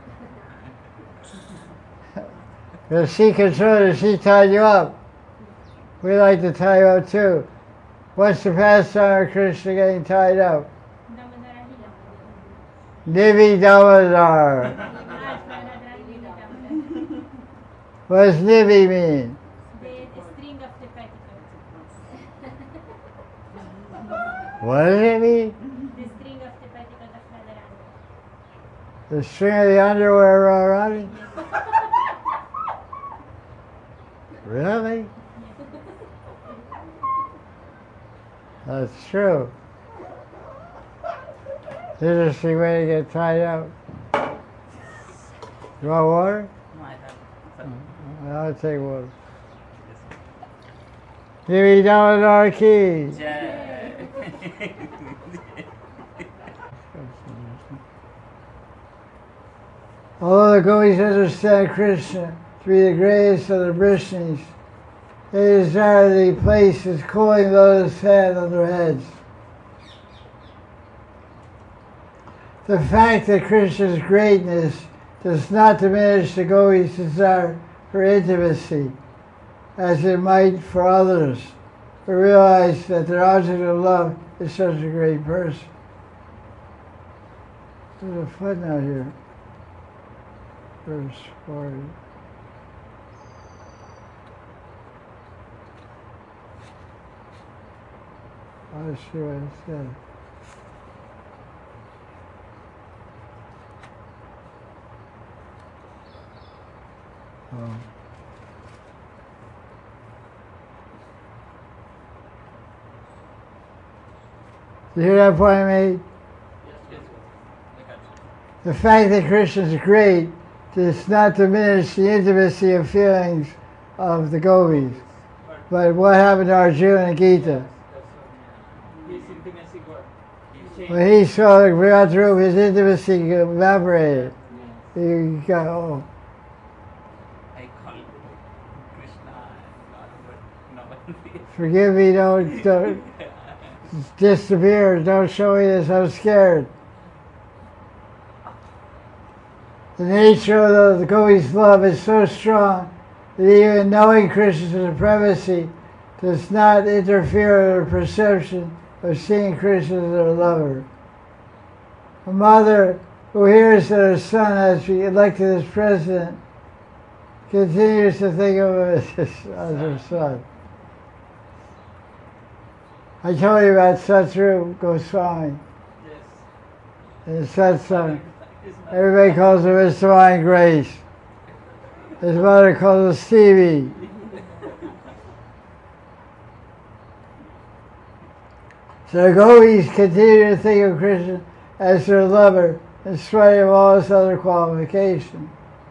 Because she controlled you, she tied you up. We like to tie you up too. What's the pastime of Krishna getting tied up? Nivi Damodar. What does Nivi mean? The string of the petticoat. What does it mean? The string of the petticoat of Radharani. The string of the underwear around it? Really? That's true. Interesting way to get tied up. You want water? No, I have. I'll take water. Devi Damodar ki. Jai. Although the Gopis understand Krishna to be the greatest of the Vrishnis, they desire that he place his cooling lotus hand on their heads. The fact that Krishna's greatness does not diminish the Gopis' desire for intimacy, as it might for others, who realize that their object of love is such a great person. There's a footnote here. Verse 40. I'll see what it says. Oh. You hear that point I made? Yes, I got you. The fact that Krishna is great does not diminish the intimacy of feelings of the Gopis. But what happened to Arjuna and Gita? His intimacy got. When he saw the Virat Rupa, his intimacy evaporated. He got, oh. I call Krishna and God, but no. Forgive me, don't disappear, don't show me this, I'm scared. The nature of the Gopis' love is so strong that even knowing Krishna's supremacy does not interfere with their perception of seeing Krishna as their lover. A mother who hears that her son has been elected as president continues to think of him as her son. I told you about Satru Goswami Yes. in Satsang. Everybody calls him His Divine Grace. His mother calls him Stevie. So the Gopis continue to think of Krishna as their lover in spite of all his other qualifications.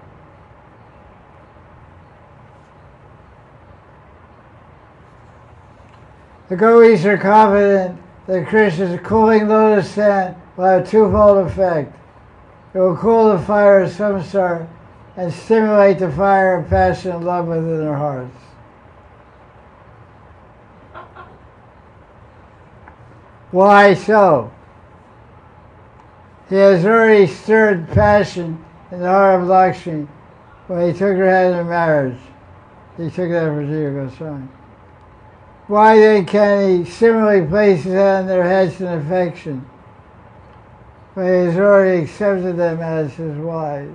The Gopis are confident that Krishna's cooling lotus hand will have a twofold effect. It will cool the fire of samsara and stimulate the fire of passion and love within their hearts. Why so? He has already stirred passion in the heart of Lakshmi when he took her hand in marriage. He took that for Jiva Goswami. Why then can he similarly place his hand on their heads in affection when he has already accepted them as his wives?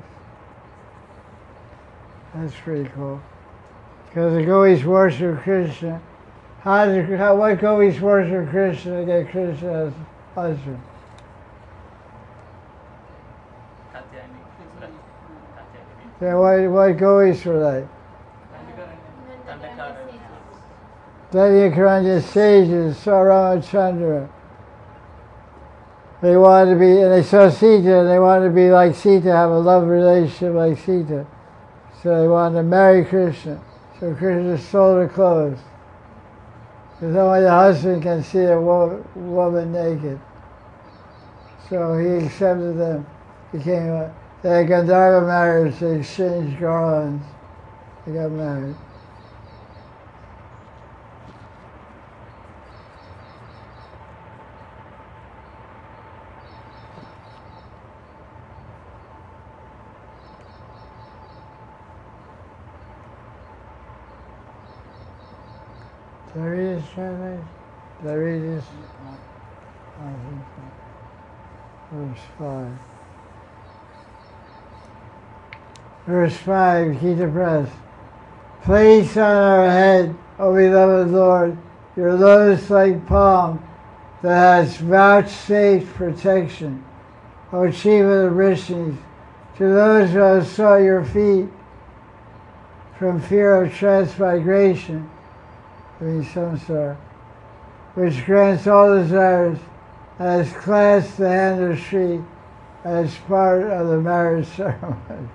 That's pretty cool. Because the Gopis worship Krishna. What Gopis worship Krishna to get Krishna as husband? Katyayani. Yeah, what Gopis were they? Devyakaranya sages saw Ramachandra. They wanted to be, and they saw Sita, and they wanted to be like Sita, have a love relationship like Sita. So they wanted to marry Krishna. So Krishna sold her clothes. Because only the husband can see a woman naked. So he accepted them. They had Gandharva marriage, they exchanged garlands. They got married. Did I read this translation? Did I read this? I think so. Verse 5. Verse 5, Gita Press. Place on our head, O beloved Lord, your lotus-like palm that has vouchsafed protection, O chief of the Rishis, to those who have sought your feet from fear of transmigration, samsara, which grants all desires, and has clasped the hand of Sri as part of the marriage ceremony.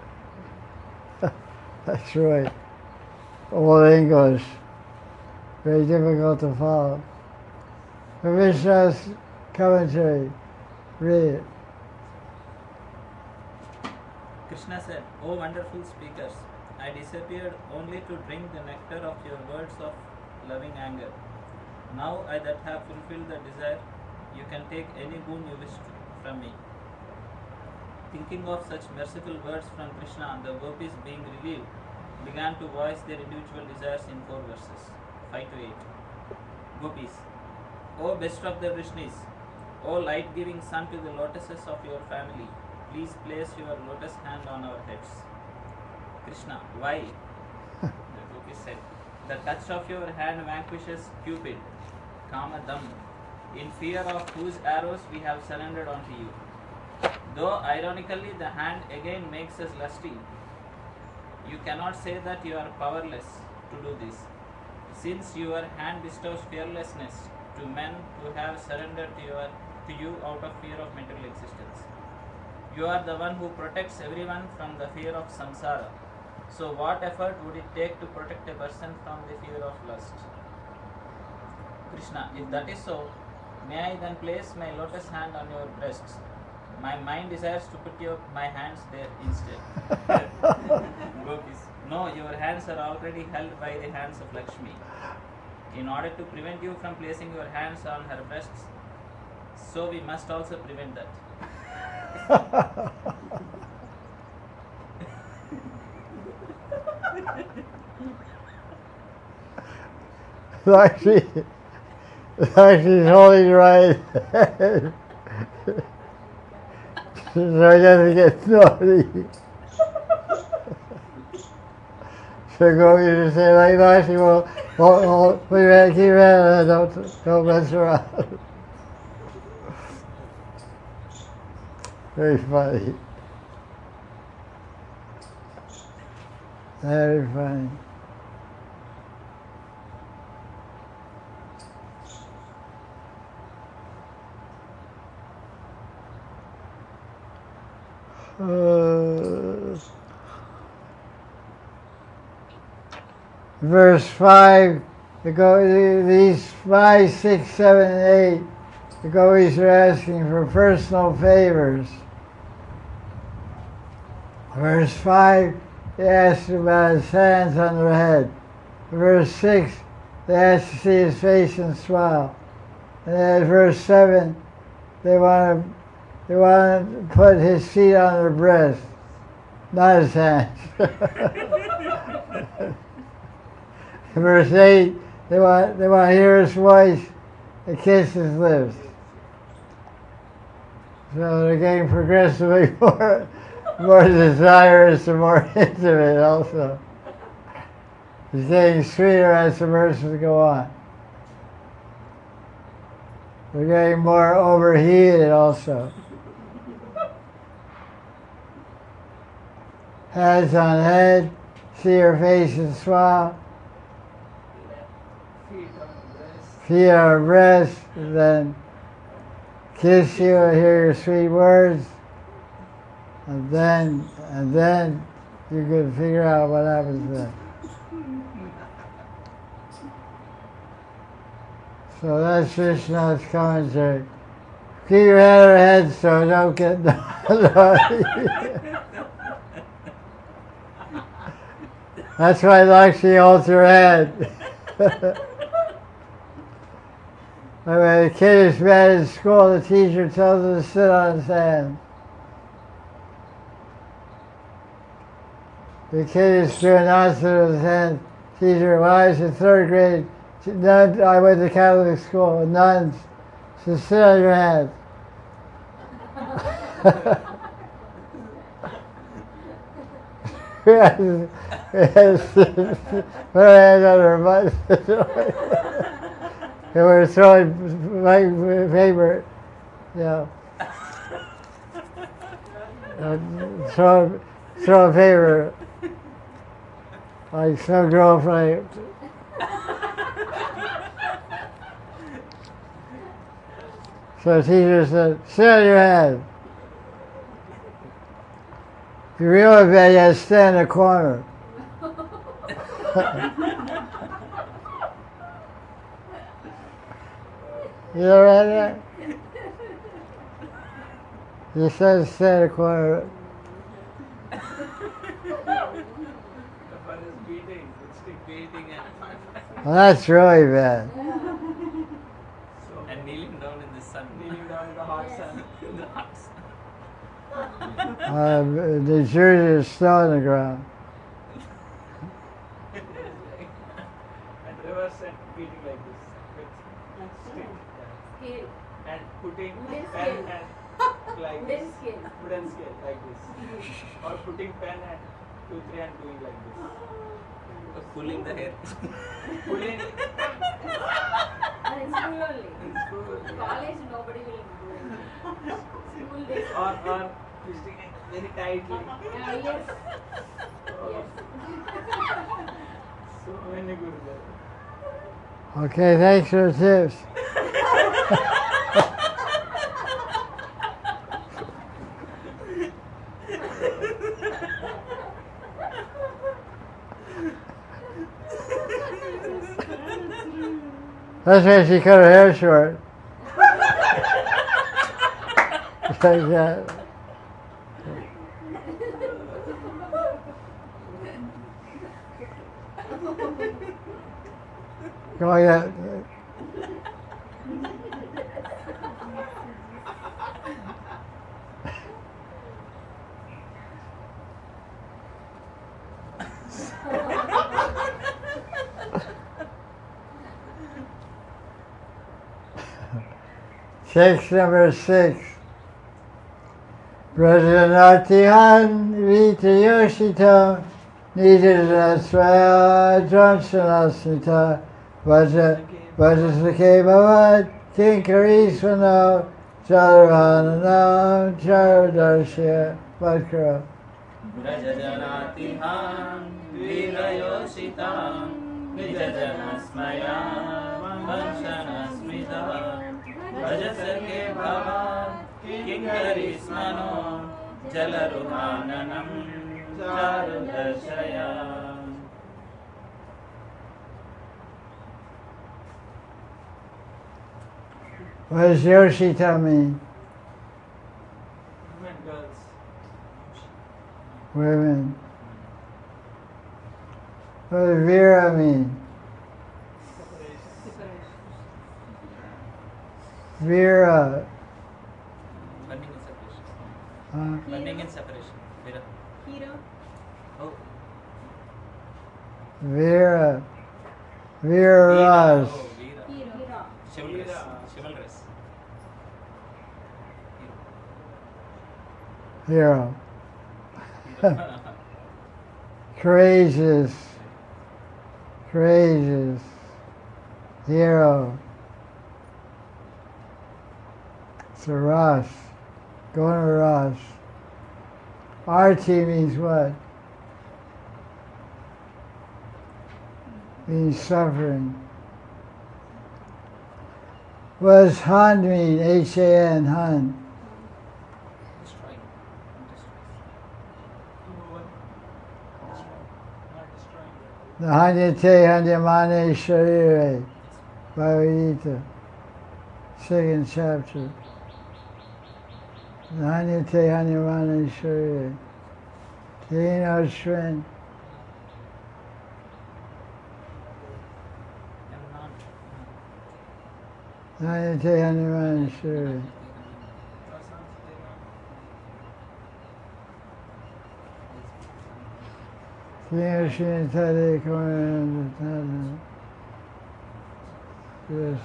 That's right. Old English. Very difficult to follow. Vishnu's commentary. Read it. Krishna said, O wonderful speakers, I disappeared only to drink the nectar of your words of loving anger. Now I that have fulfilled the desire, you can take any boon you wish from me. Thinking of such merciful words from Krishna, the gopis being relieved, began to voice their individual desires in 4 verses, 5 to 8. Gopis, O best of the Vrishnis, O light-giving son to the lotuses of your family, please place your lotus hand on our heads. Krishna, why? The gopis said, the touch of your hand vanquishes Cupid, Kamadam, in fear of whose arrows we have surrendered unto you. Though ironically the hand again makes us lusty, you cannot say that you are powerless to do this, since your hand bestows fearlessness to men who have surrendered to you out of fear of material existence. You are the one who protects everyone from the fear of samsara. So what effort would it take to protect a person from the fear of lust? Krishna, if that is so, may I then place my lotus hand on your breasts? My mind desires to put my hands there instead. Gopis, no, your hands are already held by the hands of Lakshmi. In order to prevent you from placing your hands on her breasts, so we must also prevent that. Lakshi's holding right. So he doesn't get naughty. So go you to say like Lakshi, well, keep around, don't mess around. Very funny. Very funny. Verse 5, these 5, 6, 7, and 8, the gopis are asking for personal favors. Verse 5, they ask about his hands on their head. Verse 6, they ask to see his face and smile. And then at verse 7, they want to put his feet on their breast, not his hands. Verse 8, they want to hear his voice and kiss his lips. So they're getting progressively more desirous and more intimate also. It's getting sweeter as the verses go on. They're getting more overheated also. Hands on head, see her face and smile. feel your breast, then kiss you and hear your sweet words, and then you can figure out what happens then. So that's Krishna's commentary. Keep your head on head so don't get That's why Lakshmi holds her head. When a kid is bad in school, the teacher tells him to sit on his hand. The kid is doing nonsense with his hand. Teacher, when I was in third grade, I went to Catholic school, and nuns said, sit on your hand. Put her hand on her butt. And we're throwing paper, you know. Throw paper. Like some girlfriend. So the teacher said, sit on your head. If you really bad, you have to stand in the corner. You know that? You said stand in the corner. The fun is beating. It's stick beating Well, that's really bad. And kneeling down in the sun. kneeling down in the hot sun. In the hot sun. The Jews are still on the ground. And reverse and beating like this with stick. Scale. And putting Wooden pen scale. and like Wooden this. scale. Wooden scale like this. Or putting pen and 2, 3 and doing like this. Pulling the hair. Pulling And in school only. in school. College nobody will do it. School days. Or twisting it very tightly. Yes. Yes. So many Gurudev. Okay, thanks for the tips. That's why she cut her hair short. Like that. Go like that. Text number 6. Brajanatihan Vita Yoshito Nidaswaya Johnson Vajasake Bavad Kinkariswano Charuhananam Charudarshya Vadkara. Brajajanatihan Virayoshitam Nijajanasmaya Vanshanasmita Vajasake Bhavan Kinkarismano Jalaruhananam Charudashaya. What does Yoshita mean? Women, girls. Women. What does Vira mean? Vira. Burning in separation. Huh? Burning in separation. Vira. Hero. Oh. Vira. Vira Raj. Oh, Vira. Hero. Chivalrous. Vira. Chivalrous. Hero. Hero. Courageous. Courageous. Hero. It's a rush. Going to rush. Arti means what? Means suffering. What does Han mean? H-A-N, Han. Destroying. Not destroying. Nahanyate hanyamane sharire. Bhagavad Gita. Second chapter. Nahanyate hanyamane sharire. Dino Shrin. Nahanyate hanyamane sharire. Dino Shrin Tade Kamaranda Tada. Yes,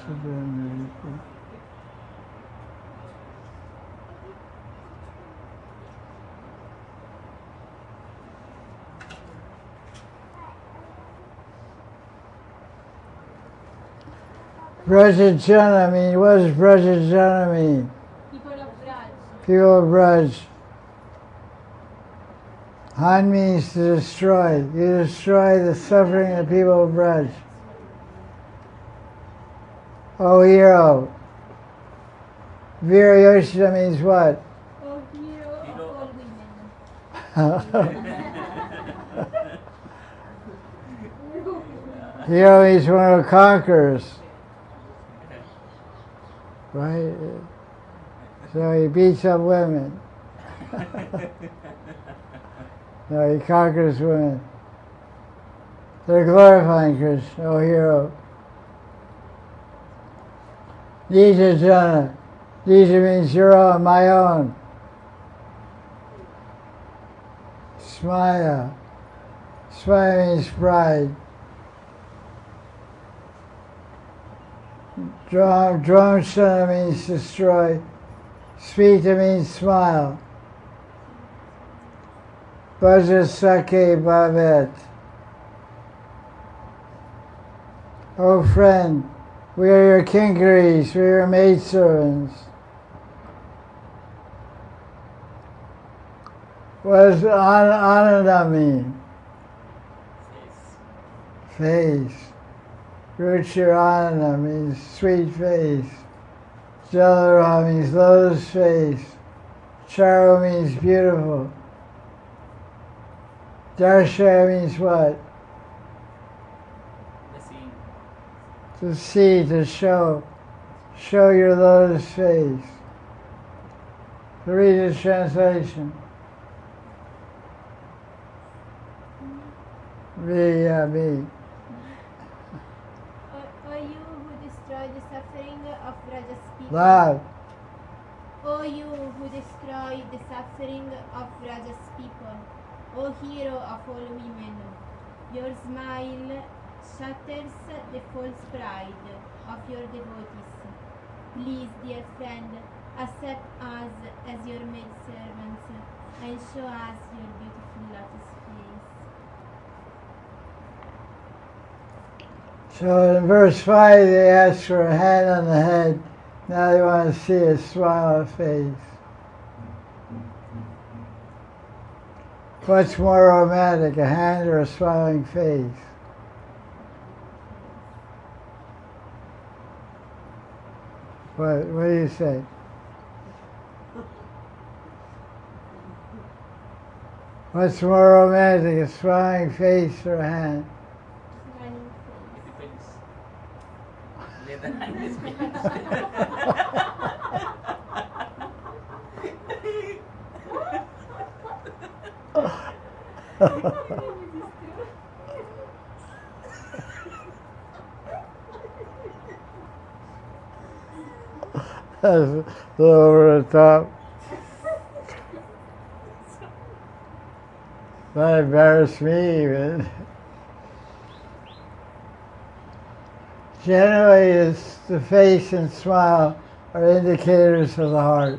Brajajana mean, what does Brajajana mean? People of Braj. People of Braj. Han means to destroy. You destroy the suffering of the people of Braj. Oh, hero. Veera Yoshida means what? Oh, hero Hero of all of- women. Hero means one who conquers. Right? So he beats up women. No, he conquers women. They're glorifying Krishna, oh hero. Nija Jana. Nija means your own, my own. Smaya. Smaya means bride. Dramshana means destroy. Smita means smile. Vajrasake Bhavet. Oh friend, we are your kinkaris, we are your maidservants. What does Ananda mean? Face. Ruchir means sweet face. Jalara means lotus face. Charu means beautiful. Darsha means what? The scene. To see, to show. Show your lotus face. To read the translation. Me. O you who destroy the suffering of Rajas people. Loud. O you who destroy the suffering of Rajas people. O hero of all women. Your smile shatters the false pride of your devotees. Please, dear friend, accept us as your maidservants and show us your beautiful lotus face. So in verse 5 they asked for a hand on the head. Now they want to see a smile face. What's more romantic, a hand or a smiling face? What do you say? What's more romantic, a smiling face or a hand? Smiling It face. depends. Where the hand is placed. That's a little over the top. That embarrassed me even. Generally, it's the face and smile are indicators of the heart.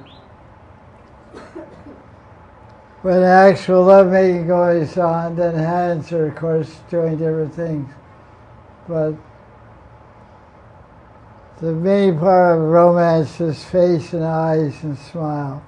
When actual lovemaking goes on, then hands are, of course, doing different things. But the main part of romance is face and eyes and smile.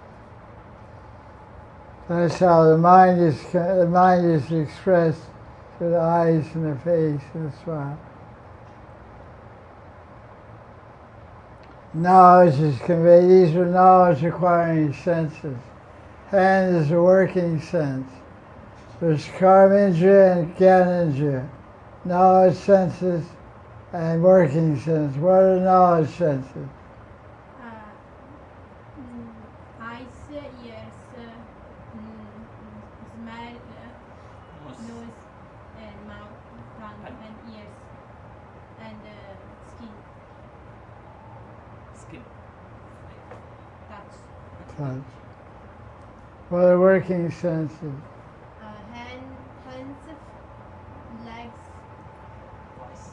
That's how the mind is expressed through the eyes and the face and the smile. Knowledge is conveyed. These are knowledge acquiring senses. Hand is a working sense. There's karmindriya and gyanindriya. Knowledge senses and working sense. What are the knowledge senses? Eyes, ears, smell, nose, and mouth, tongue, and ears, and skin, Skin. touch. Touch. What are working senses? Hands, legs, Voice.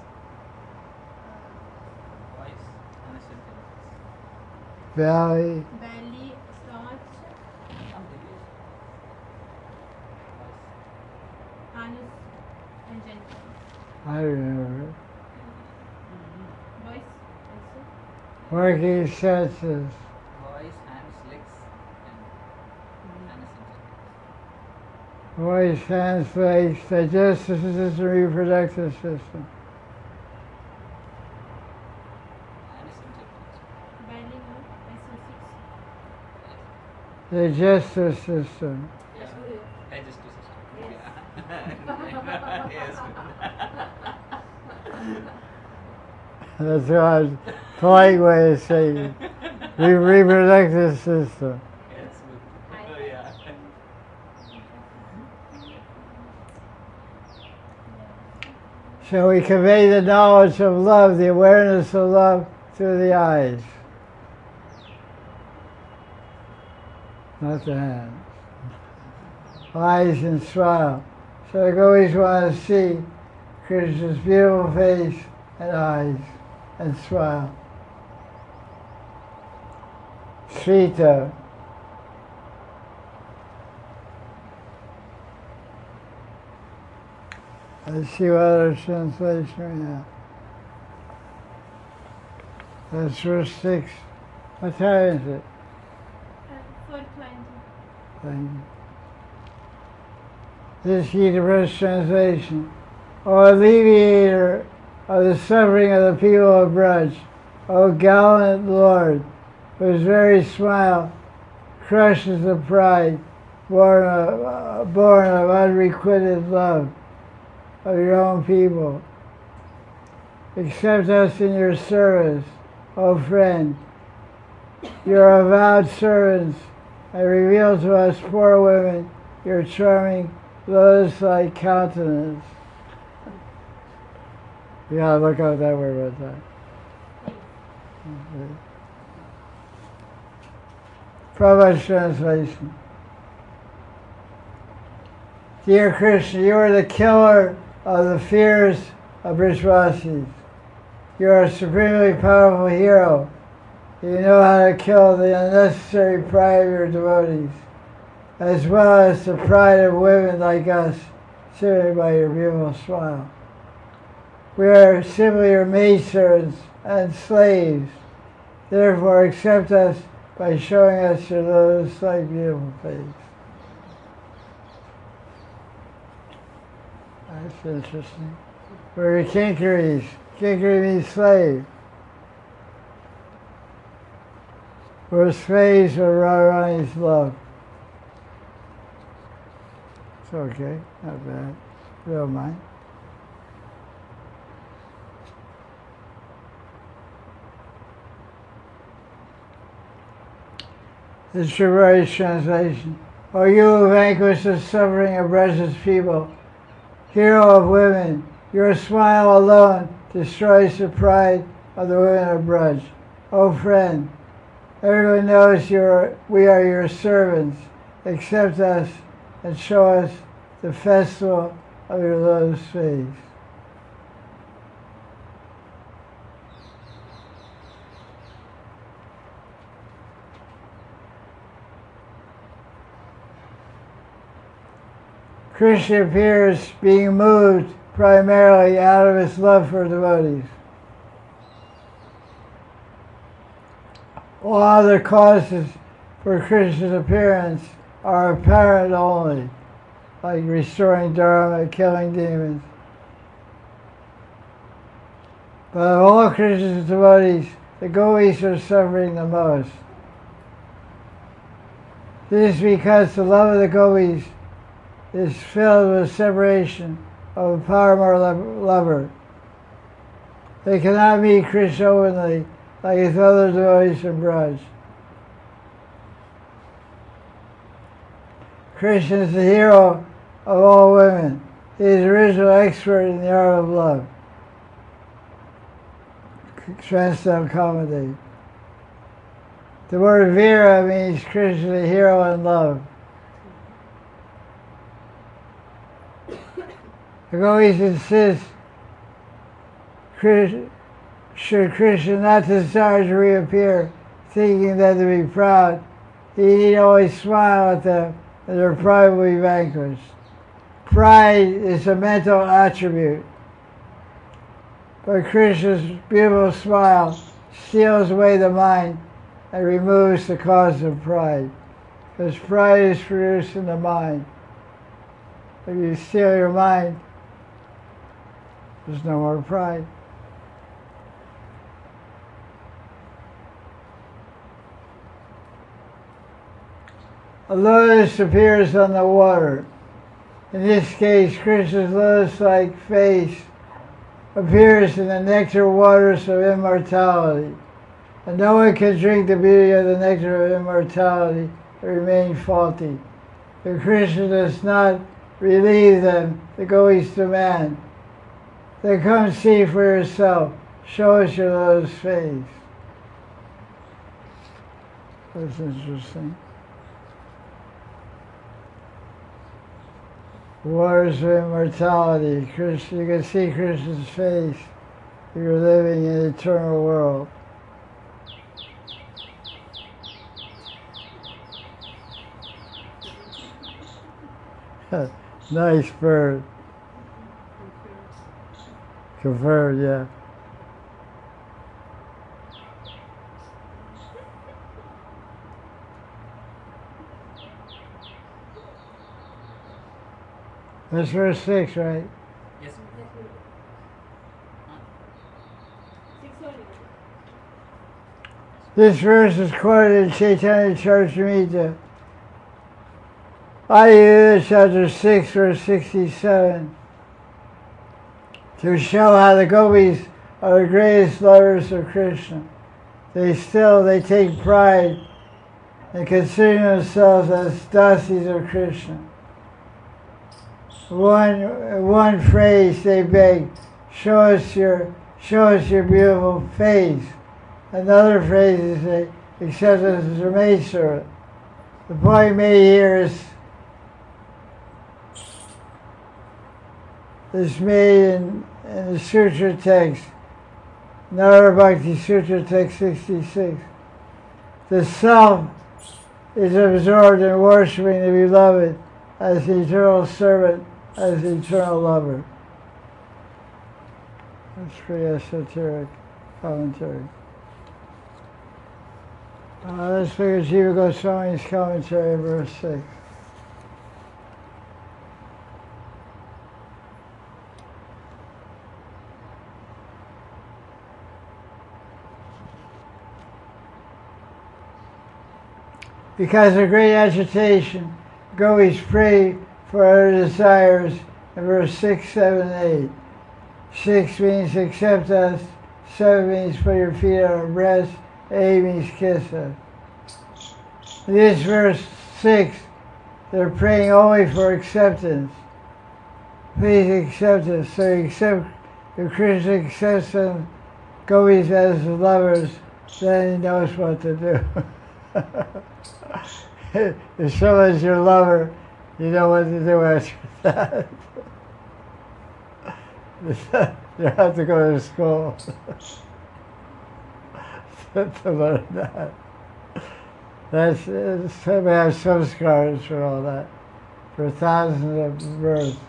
Voice. Understand things. Belly, belly, stomach, anus, and genitals. I remember. Voice also. Working senses. Voice, hands, legs, and understand Voice, hands, legs, digestive system, reproductive system. Belly, no, Digestive system. Yes, Guru. Digestive system. Yes. Yes. That's a polite way of saying it. Reproductive system. Yes. Oh, yeah. So we convey the knowledge of love, the awareness of love through the eyes, not the hands. Eyes and smile. So I always want to see Krishna's beautiful face and eyes and smile. Srita. Let's see what other translation we have. That's verse 6. What time is it? 420. Thank you. This Gita verse translation. O alleviator of the suffering of the people of Braj, O gallant Lord, whose very smile crushes the pride born of unrequited love of your own people. Accept us in your service, O friend. Your avowed servants, and reveal to us poor women your charming lotus-like countenance. You gotta look up that word about that. Okay. Prabhupada's translation. Dear Krishna, you are the killer of the fears of Brajvasis. You are a supremely powerful hero. You know how to kill the unnecessary pride of your devotees, as well as the pride of women like us, simply by your beautiful smile. We are simply your maidservants and slaves. Therefore, accept us by showing us your lotus-like beautiful face. That's interesting. We're kinkaris. Kinkari means slave. We're slaves of Radharani's love. It's okay, not bad. You don't mind. This is Shivari's translation. O you who vanquish the suffering of Braja's people, hero of women, your smile alone destroys the pride of the women of Braj. O friend, everyone knows we are your servants. Accept us and show us the festival of your lotus face. Krishna appears being moved primarily out of his love for devotees. All other causes for Krishna's appearance are apparent only, like restoring dharma, killing demons. But of all Krishna's devotees, the gopis are suffering the most. This is because the love of the gopis is filled with separation of a Paramar lover. They cannot meet Krishna openly like his other devotees in Braj. Krishna is the hero of all women. He is the original expert in the art of love. Transcendental comedy. The word Vira means Krishna, the hero in love. The gopis insist should Krishna not desire to reappear, thinking that to be proud, he need always smile at them and their pride will be vanquished. Pride is a mental attribute, but Krishna's beautiful smile steals away the mind and removes the cause of pride, because pride is produced in the mind. If you steal your mind, there's no more pride. A lotus appears on the water. In this case, Krishna's lotus-like face appears in the nectar waters of immortality. And no one can drink the beauty of the nectar of immortality and remain faulty. If Krishna does not relieve them, the gopis demand, then come see for yourself. Show us your lotus face. That's interesting. Waters of immortality. Krishna, you can see Krishna's face if you're living in the eternal world. Nice bird. Confirmed, yeah. That's verse 6, right? Yes. This verse is quoted in Chaitanya Charitamrita, Ayurveda chapter 6, verse 67, to show how the gopis are the greatest lovers of Krishna. They take pride in considering themselves as dasis of Krishna. One phrase they beg, show us your beautiful face. Another phrase is they accept us as a maidservant. The point made here is made in the Sutra text, Nara Bhakti Sutra text 66. The self is absorbed in worshiping the beloved as the eternal servant, as the eternal lover. That's pretty esoteric commentary. Let's look at Jiva Goswami's commentary, verse 6. Because of great agitation, gopis pray for our desires in verse 6, 7, and 8. 6 means accept us, 7 means put your feet on our breast, 8 means kiss us. In this verse 6, they're praying only for acceptance. Please accept us. So if Krishna accepts them, gopis as lovers, then he knows what to do. If someone's your lover, you know what to do after that. You have to go to school to learn that. We have some scars for all that, for thousands of births.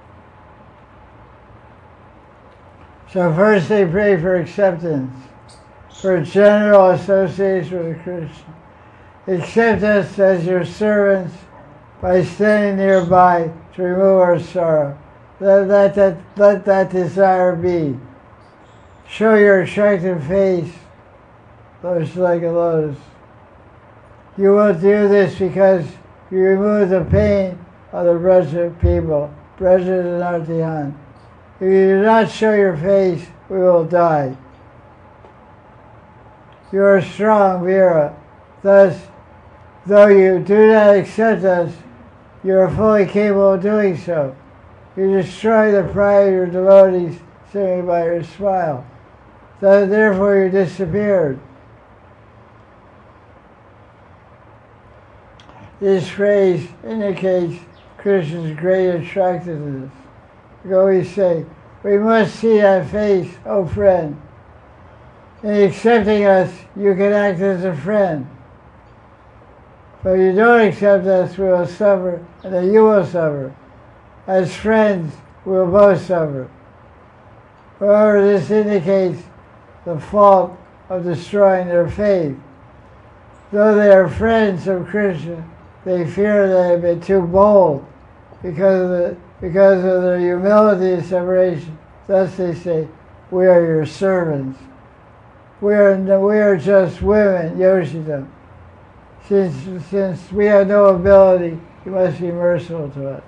So first they pray for acceptance, for general association with Krishna. Accept us as your servants by standing nearby to remove our sorrow. Let that desire be. Show your attractive face Lotus like a lotus. You will do this because you remove the pain of the Braja people, Brajas and Artihan. If you do not show your face, we will die. You are strong, Vira. Thus, though you do not accept us, you are fully capable of doing so. You destroy the pride of your devotees simply by your smile. Therefore you disappeared. This phrase indicates Krishna's great attractiveness. We always say, we must see that face, O friend. In accepting us, you can act as a friend. But if you don't accept us, we will suffer, and then you will suffer. As friends, we will both suffer. However, this indicates the fault of destroying their faith. Though they are friends of Krishna, they fear they have been too bold because of their humility and separation. Thus they say, we are your servants. We are just women, Yoshida. Since we have no ability, you must be merciful to us.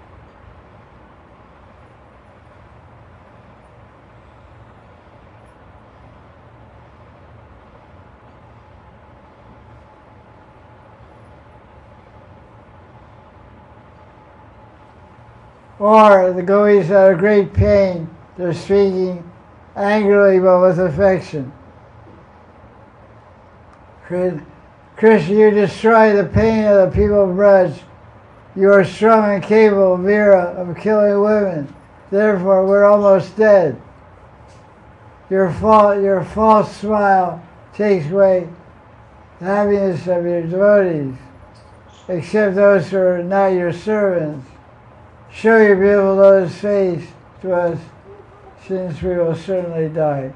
Or the gopis are in great pain. They're speaking angrily but with affection. Krishna, you destroy the pain of the people of Braj. You are strong and capable, Vira, of killing women. Therefore, we're almost dead. Your false smile takes away the happiness of your devotees, except those who are not your servants. Show your beautiful lotus face to us, since we will certainly die.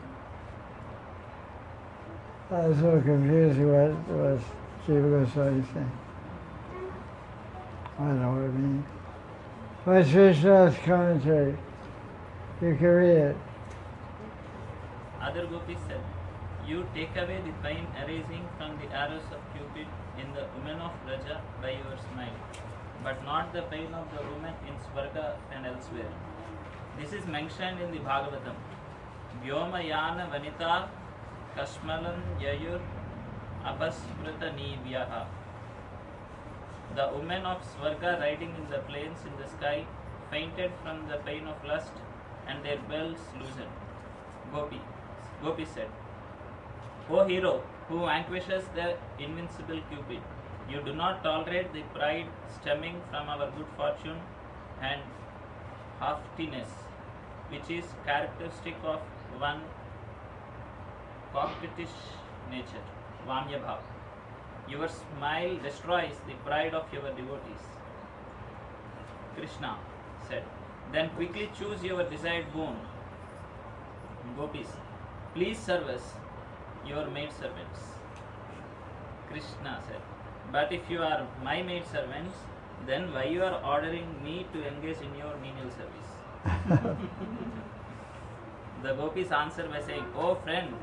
That was so confusing what was Jiva Goswami saying. I don't know what it means. What's Vishnu's commentary? You can read it. Other gopis said, you take away the pain arising from the arrows of Cupid in the women of Braja by your smile, but not the pain of the women in Swarga and elsewhere. This is mentioned in the Bhagavatam. Vyomayana Vanita Kashmalan Yayur Apasmrita Nivyaha. The women of Swarga riding in the plains in the sky fainted from the pain of lust and their belts loosened. Gopi said, O hero, who vanquishes the invincible Cupid, you do not tolerate the pride stemming from our good fortune and haughtiness, which is characteristic of one coquettish nature, Vamya Bhav. Your smile destroys the pride of your devotees. Krishna said, then quickly choose your desired boon. Gopis, please serve us, your maidservants. Krishna said, but if you are my maidservants, then why you are ordering me to engage in your menial service? The gopis answer by saying, oh friend.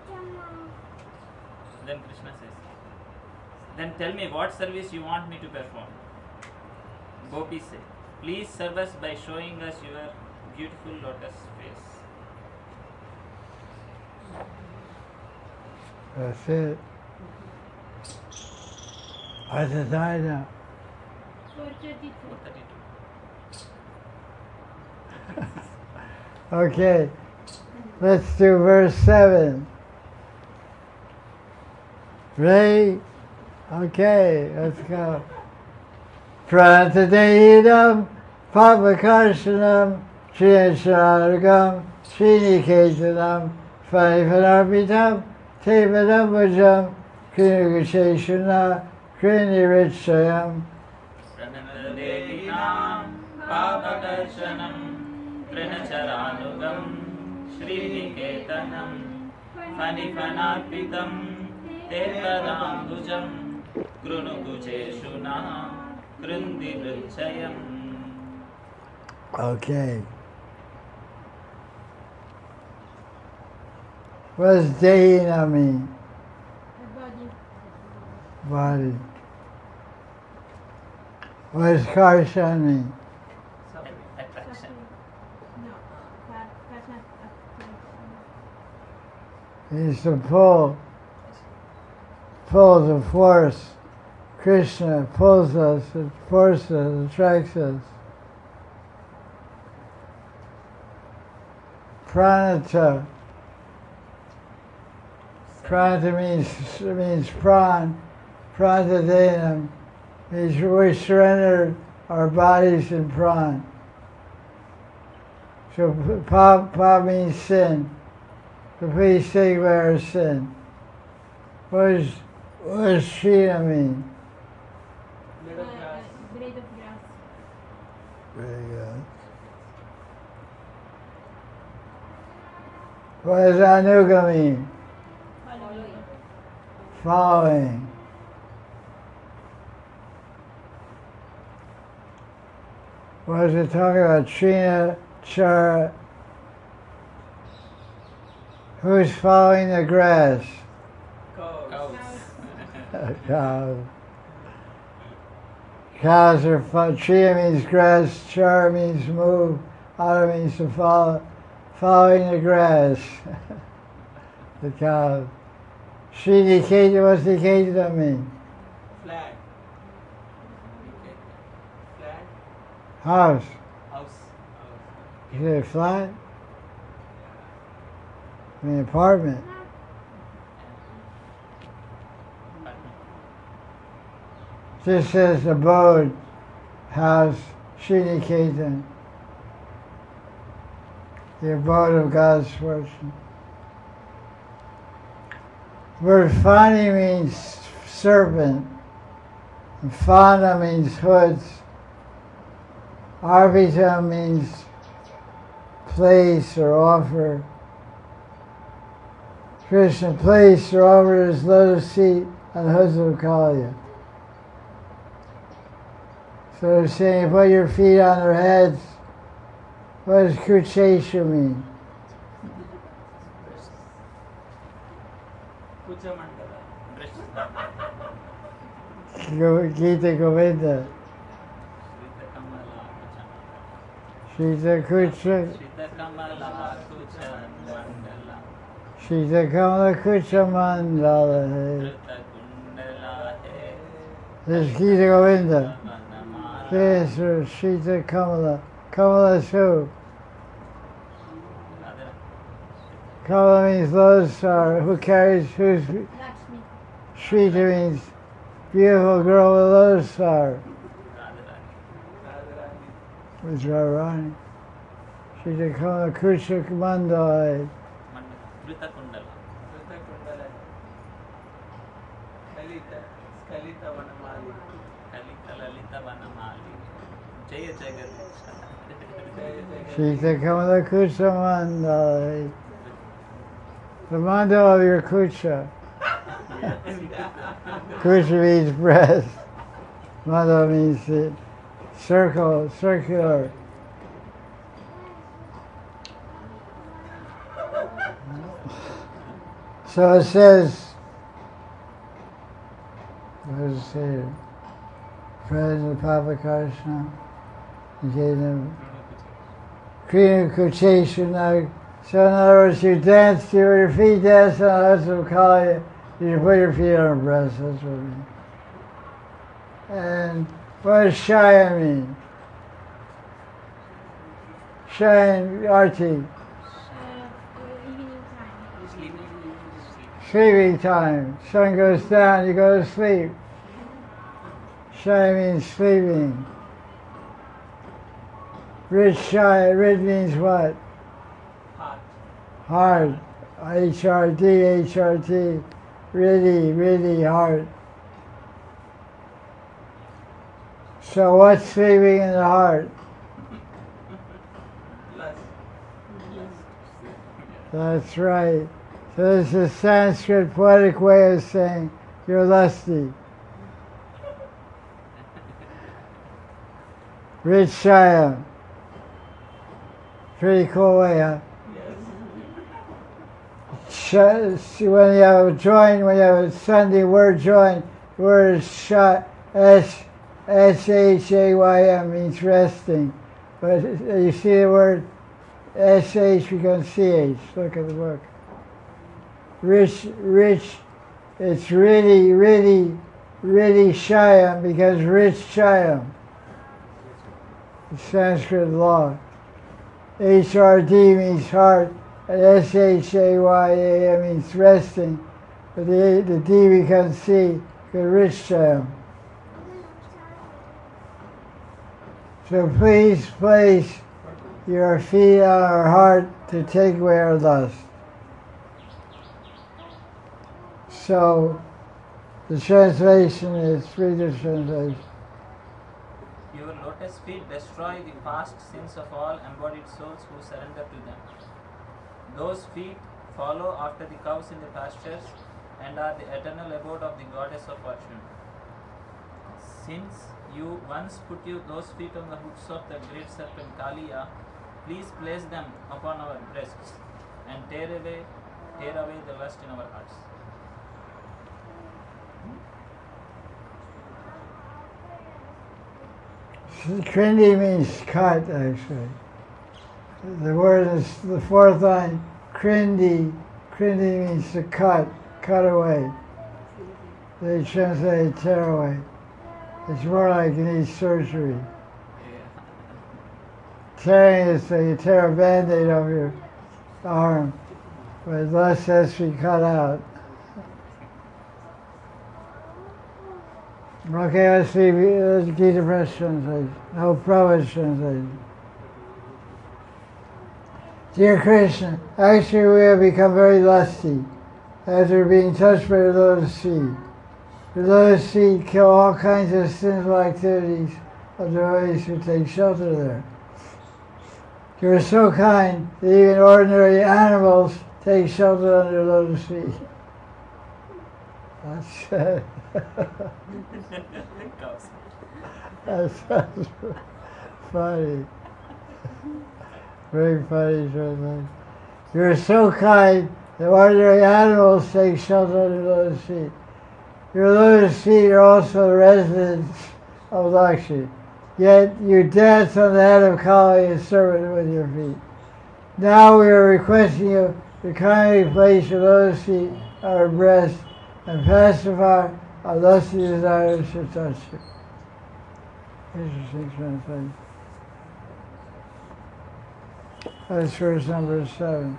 Then Krishna says, then tell me what service you want me to perform. Gopis say, please serve us by showing us your beautiful lotus face. That's it. What's the time now? 432. Okay, let's do verse 7. Ready? Okay, let's go. Prantadehidam Papakarshanam Srinasharagam Sriniketanam Fanifanarpitam Tevanambajam Krinagasheshana Kriniritsayam Pranadadehinam Papakarshanam Trinacharanugam Sriniketanam Fanifanarpitam Tepadambujam Krunukucheshuna Krundiritsayam. Okay. What does Dehina mean? body. What does karshan mean? Suffering. Attraction. No. Karshna attraction. Means to pull the force. Krishna pulls us, it forces us, attracts us. Pranata. Pranata means pran. Pranadenam means we surrender our bodies in pran. So pa means sin. So please take away our sin. What does Shina mean? Blade of grass. Blade of grass. Very good. What does Anuga mean? Following. Following. What is it talking about? Trina, Chara. Who's following the grass? Cows. Cows. Cows. Cows are Trina means grass, Chara means move, Ara means to follow. Following the grass. The cow. Sriniketa, what's Niketa mean? Flat. Flat. House. House. Is it a flat? I mean apartment. Just says abode, house, Sriniketa. The abode of God's fortune. Word Fani means serpent, and Fana means hoods. Arvita means place or offer. Krishna placed or offered his lotus seat on the hoods of Kaliya. So they're saying, put your feet on their heads. What does Kuchesha mean? Kucha Mandala. Gita Govinda. Shrita Kamala Shita Kucha. Kucha. Shrita Kamala Kucha Mandala. Shita Kamala Kucha Mandala. Shrita Kundala Hai. This is Gita Govinda. Vanamala. This is Shita Kamala. Kamala is who? Radha. Kamala means lotus star. Who carries, who's, Lakshmi. Shrita means beautiful girl with lotus star. Radharani. With Radharani. Shita Kamala Kucha Mandala. Shrita Kundala. Krishna Kundala. Kalita. Kalita Vanamali. Kalita Lalita Vanamali. Jaya Jagadish. Shita Kamala Kucha Mandala. The mandala of your kucha. Kucha means breast. Mandala means the circle, circular. So it says, what does it say here? President Papa Krishna, he gave them Kriya Kucheshana. So in other words, you dance, your feet dance on the hoods of Kali, you put your feet on her breast, that's what it means. And what does Shaya mean? Shaya and Arti, Evening time. sleeping time. Sun goes down, you go to sleep. Shaya means sleeping. Rid Shaya, Rid means what? Heart. Hard. HRD, HRT. Really hard. So what's sleeping in the heart? Lust. That's right. So this is a Sanskrit poetic way of saying you're lusty. Rich Shaya. Pretty cool way, huh? Yes. When you have a join, when you have a Sunday word join, word S-H-A-Y-M means resting. But you see the word S-H becomes C-H. Look at the book. Rich, it's really Shayam because rich Shayam. The Sanskrit law. HRD means heart, and S-H-A-Y-A-M means resting. But the D becomes C, because rich Shayam. So please place your feet on our heart to take away our lust. So the translation is, read the translation. Your lotus feet destroy the past sins of all embodied souls who surrender to them. Those feet follow after the cows in the pastures and are the eternal abode of the goddess of fortune. Since you once put those feet on the hooves of the great serpent Kaliya, please place them upon our breasts and tear away the lust in our hearts. Krindi means cut, actually. The word is the fourth line, Krindi. Krindi means to cut away. They translate tear away. It's more like you need surgery. Tearing is so you tear a Band-Aid off your arm, but lust has to be cut out. Okay, let's see, Gita Press translation. No, Prabhupada translation. Dear Krishna, actually we have become very lusty after being touched by the lotus feet. The lotus feet kill all kinds of sinful activities of devotees who take shelter there. You are so kind that even ordinary animals take shelter under lotus feet. That's that's funny. Very funny translation. You are so kind that ordinary animals take shelter under lotus feet. Your lotus feet are also the residence of Lakshmi. Yet you dance on the head of Kali and serpent with your feet. Now we are requesting you to kindly place your lotus feet on our breast and pacify our lusty desires to touch you. Interesting translation. That's verse number 7.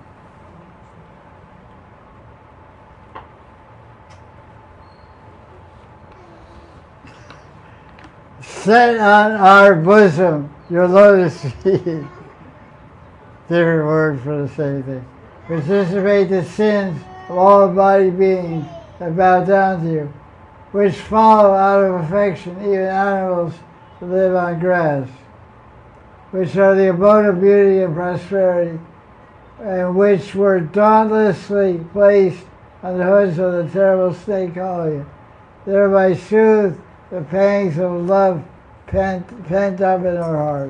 Set on our bosom your lotus feet. Different word for the same thing. Participate the sins of all embodied beings that bow down to you, which follow out of affection even animals that live on grass, which are the abode of beauty and prosperity, and which were dauntlessly placed on the hoods of the terrible snake Kaliya, thereby soothe the pangs of love pent up in our heart.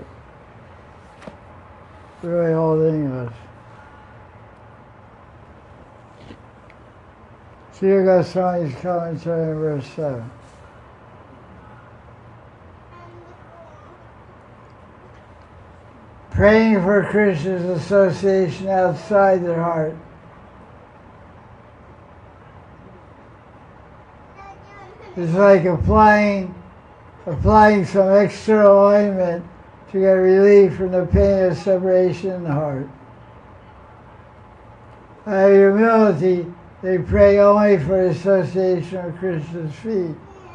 Really old English. Jiva Goswami's commentary in verse 7. Praying for Krishna's association outside their heart. It's like applying some external ointment to get relief from the pain of separation in the heart. Out of humility, they pray only for the association of Krishna's feet.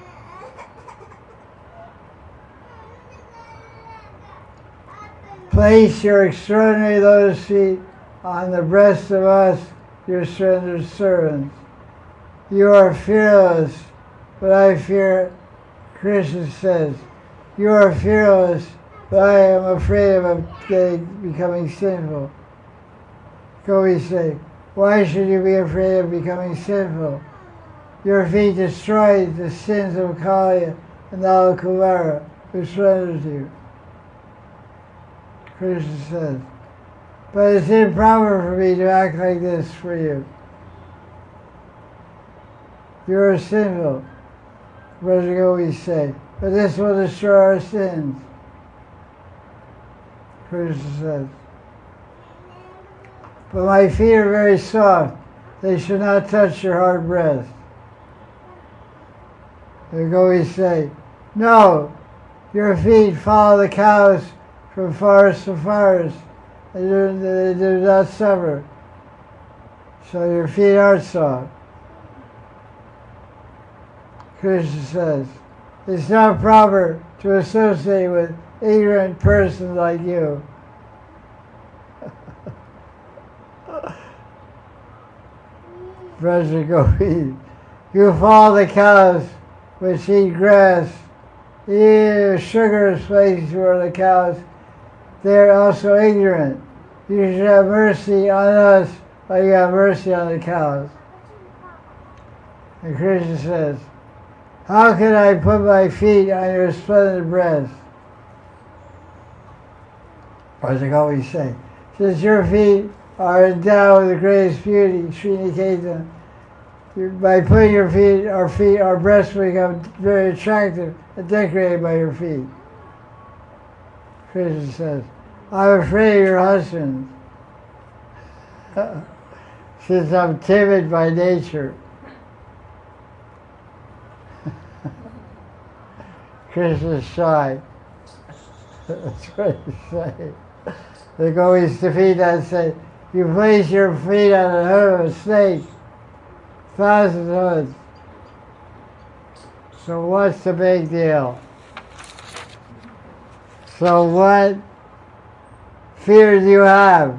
Place your extraordinary lotus feet on the breast of us, your surrendered servants. You are fearless, but I fear, Krishna says, you are fearless, but I am afraid of becoming sinful. Gopi say, why should you be afraid of becoming sinful? Your feet destroyed the sins of Kaliya and Nalakuvara, who surrendered to you. Krishna says, but it's improper for me to act like this for you. You are sinful. what does the Gopis say? But this will destroy our sins. Krishna says, but my feet are very soft. They should not touch your hard breast. The Gopis say, no, your feet follow the cows from forest to forest. They do not suffer. So your feet are soft. Krishna says, it's not proper to associate with ignorant persons like you. Braja Gopis, you follow the cows which eat grass. You eat sugar places where the cows, they are also ignorant. You should have mercy on us like you have mercy on the cows. And Krishna says, how can I put my feet on your splendid breast? Or as the Gopis say, since your feet are endowed with the greatest beauty, Sriniketa, by putting your feet, our breasts will become very attractive and decorated by your feet. Krishna says, I'm afraid of your husband, since I'm timid by nature. Krishna's shy. That's what he say. They Gopis defeat that and say, you place your feet on the hood of a snake, thousand hoods. So what's the big deal? So what fear do you have?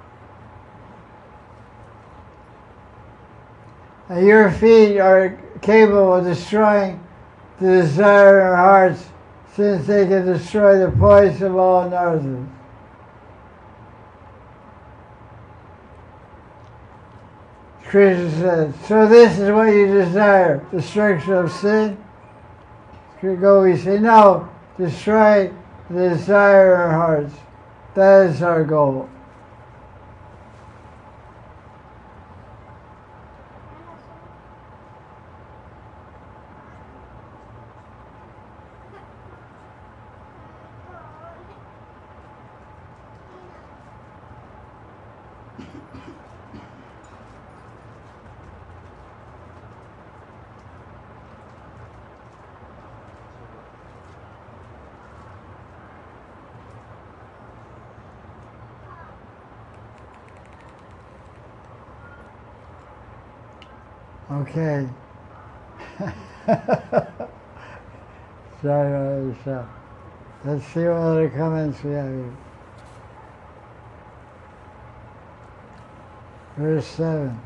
And your feet are capable of destroying the desire in our hearts, since they can destroy the poison of all narcissism. Krishna says, so this is what you desire, destruction of sin? Gopis say, no, destroy the desire in our hearts. That is our goal. Okay. Sorry about yourself. Let's see what other comments we have here. Verse 7.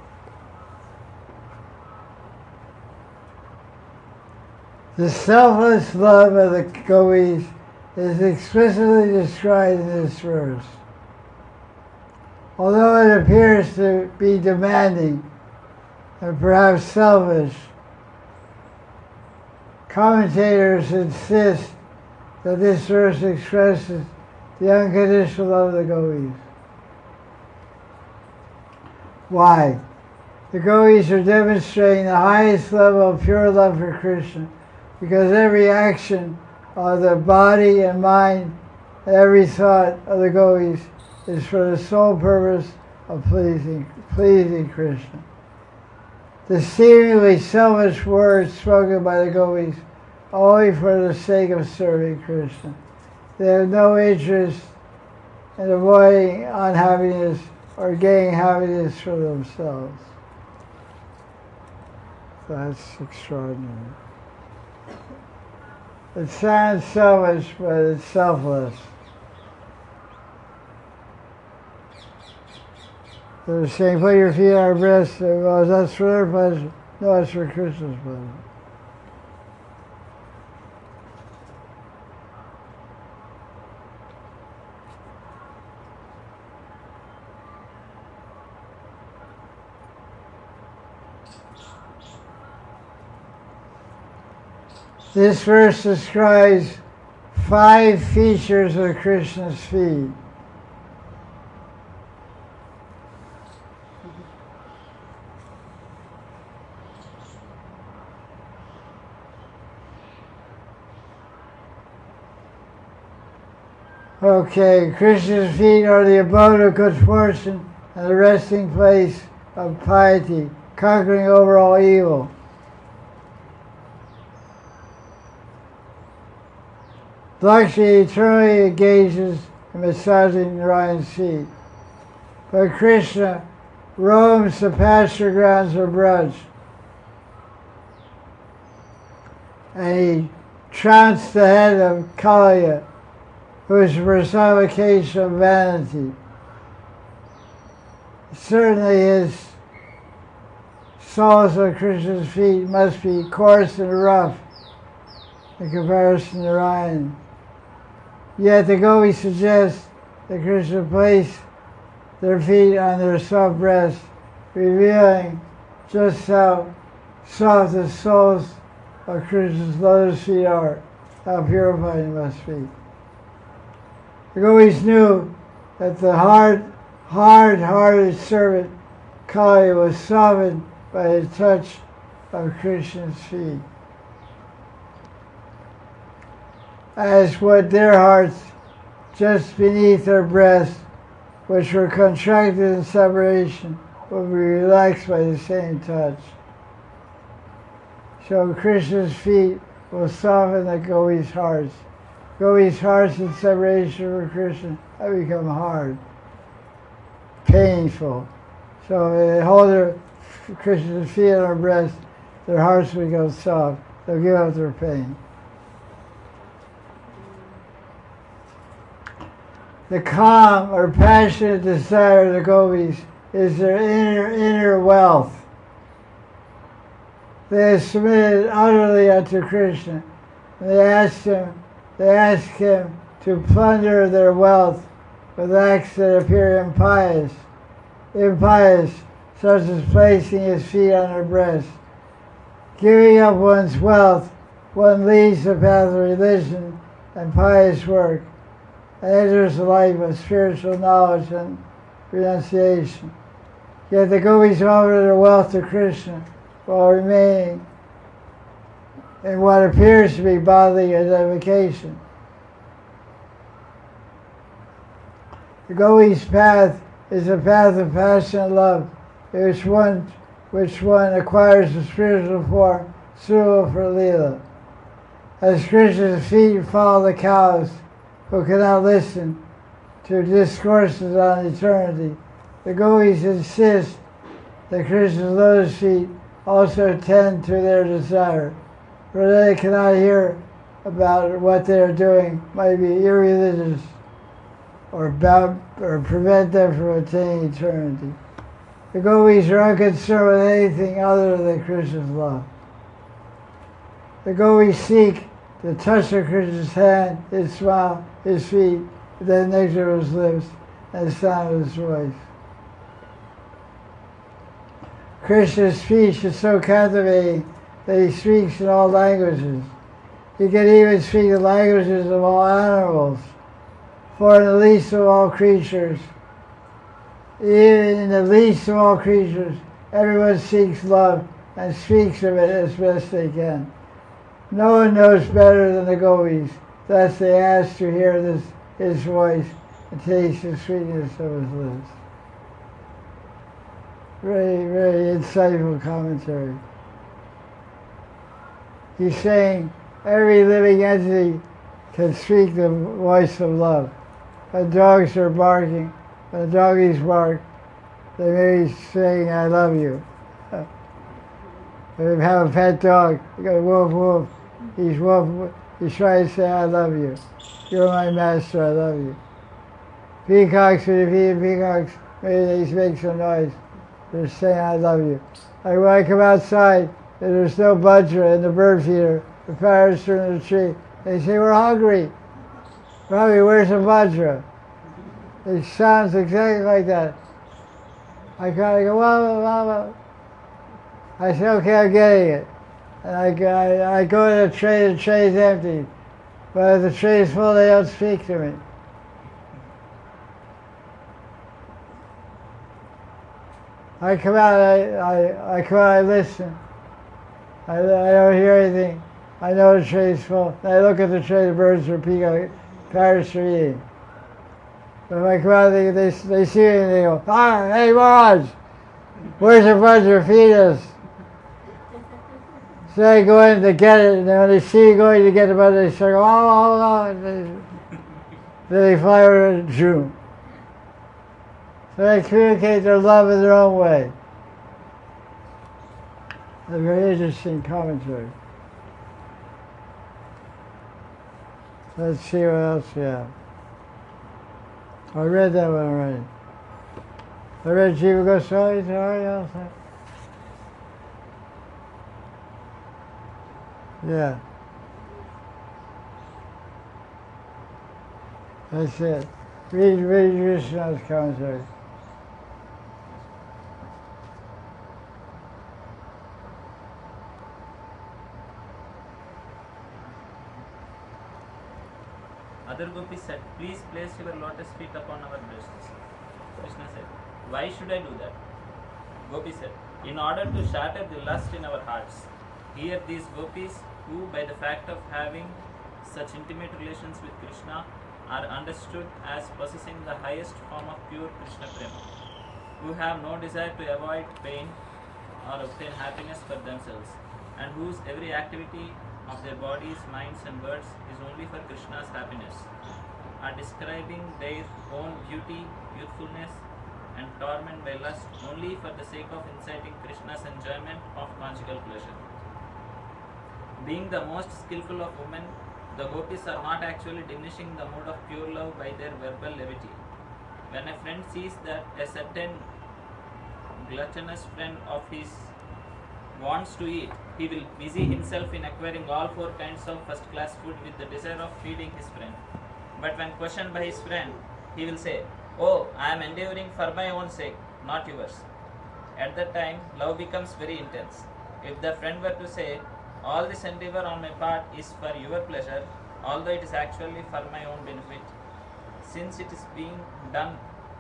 The selfless love of the Gopis is explicitly described in this verse. Although it appears to be demanding and perhaps selfish, commentators insist that this verse expresses the unconditional love of the Gopis. Why? The Gopis are demonstrating the highest level of pure love for Krishna, because every action of the body and mind, every thought of the Gopis is for the sole purpose of pleasing Krishna. The seemingly selfish words spoken by the Gopis only for the sake of serving Krishna. They have no interest in avoiding unhappiness or gaining happiness for themselves. That's extraordinary. It sounds selfish, but it's selfless. They're saying, put your feet on our breasts. Well, that's for their pleasure. No, it's for Krishna's pleasure. This verse describes 5 features of Krishna's feet. Okay, Krishna's feet are the abode of good fortune and the resting place of piety, conquering over all evil. Lakshmi eternally engages in massaging Narayan's feet, but Krishna roams the pasture grounds of Braj, and he trounces the head of Kaliya, who is a personification of vanity. Certainly his soles of Krishna's feet must be coarse and rough in comparison to Narayan. Yet the gopis suggest that Krishna place their feet on their soft breasts, revealing just how soft the soles of Krishna's lotus feet are, how purified it must be. The gopis knew that the hard-hearted servant Kali was softened by the touch of Krishna's feet, as would their hearts just beneath their breasts, which were contracted in separation, will be relaxed by the same touch. So Krishna's feet will soften the gopis' hearts. Gopis' hearts in separation from Krishna have become hard, painful. So if they hold their Krishna's feet on their breast, their hearts will become soft. They'll give up their pain. The calm or passionate desire of the gopis is their inner wealth. They have submitted utterly unto Krishna. And they ask him to plunder their wealth with acts that appear impious, such as placing his feet on their breast. Giving up one's wealth, one leaves the path of religion and pious work, and enters the life of spiritual knowledge and renunciation. Yet the gopis offer their wealth to Krishna while remaining in what appears to be bodily identification. The gopis' path is a path of passionate love, which one acquires a spiritual form suitable for Leela. As Krishna's feet follow the cows who cannot listen to discourses on eternity, the gopis insist that Krishna's lotus feet also tend to their desire, for they cannot hear about what they are doing might be irreligious or prevent them from attaining eternity. The gopis are unconcerned with anything other than Krishna's love. The gopis seek the touch of Krishna's hand, his smile, his feet, the nectar of his lips, and the sound of his voice. Krishna's speech is so captivating that he speaks in all languages. He can even speak the languages of all animals. For in the least of all creatures, even in the least of all creatures, everyone seeks love and speaks of it as best they can. No one knows better than the gopis, thus they ask to hear his voice and taste the sweetness of his lips. Very, very insightful commentary. He's saying every living entity can speak the voice of love. When dogs are barking, when doggies bark, they may be saying, I love you. If you have a pet dog, you go, woof, woof. He's trying to say, I love you. You're my master, I love you. Peacocks, when you feed peacocks, maybe they make some noise. They're saying, I love you. Like when I come outside, and there's no budger in the bird feeder, the parrots are in the tree, they say, we're hungry. Robbie, where's the budger? It sounds exactly like that. I go, well. I say, okay, I'm getting it. And I go to the tray's empty. But if the tray is full, they don't speak to me. I come out, I listen. I don't hear anything. I know the tray is full. I look at the tray, the birds are peacock, parrots are eating. When I come out, they see me and they go, "Ah, hey Maharaj, where's the Vajrafetus?" So I go in to get it, and then when they see you going to get the Vajra, they start going, "Oh." Then they fly over to June. So they communicate their love in their own way. A very interesting commentary. Let's see what else we have. I read that one already. I read Jiva Goswami's already also. Yeah. That's it. Read Krishna's commentary. Other gopis said, "Please place your lotus feet upon our breasts." Krishna said, "Why should I do that?" Gopi said, "In order to shatter the lust in our hearts." Here these gopis, who by the fact of having such intimate relations with Krishna are understood as possessing the highest form of pure Krishna prema, who have no desire to avoid pain or obtain happiness for themselves, and whose every activity of their bodies, minds and words is only for Krishna's happiness, are describing their own beauty, youthfulness and torment by lust only for the sake of inciting Krishna's enjoyment of conjugal pleasure. Being the most skillful of women, the gopis are not actually diminishing the mood of pure love by their verbal levity. When a friend sees that a certain gluttonous friend of his wants to eat, he will busy himself in acquiring all four kinds of first-class food with the desire of feeding his friend. But when questioned by his friend, he will say, "Oh, I am endeavoring for my own sake, not yours." At that time, love becomes very intense. If the friend were to say, "All this endeavor on my part is for your pleasure, although it is actually for my own benefit, since it is being done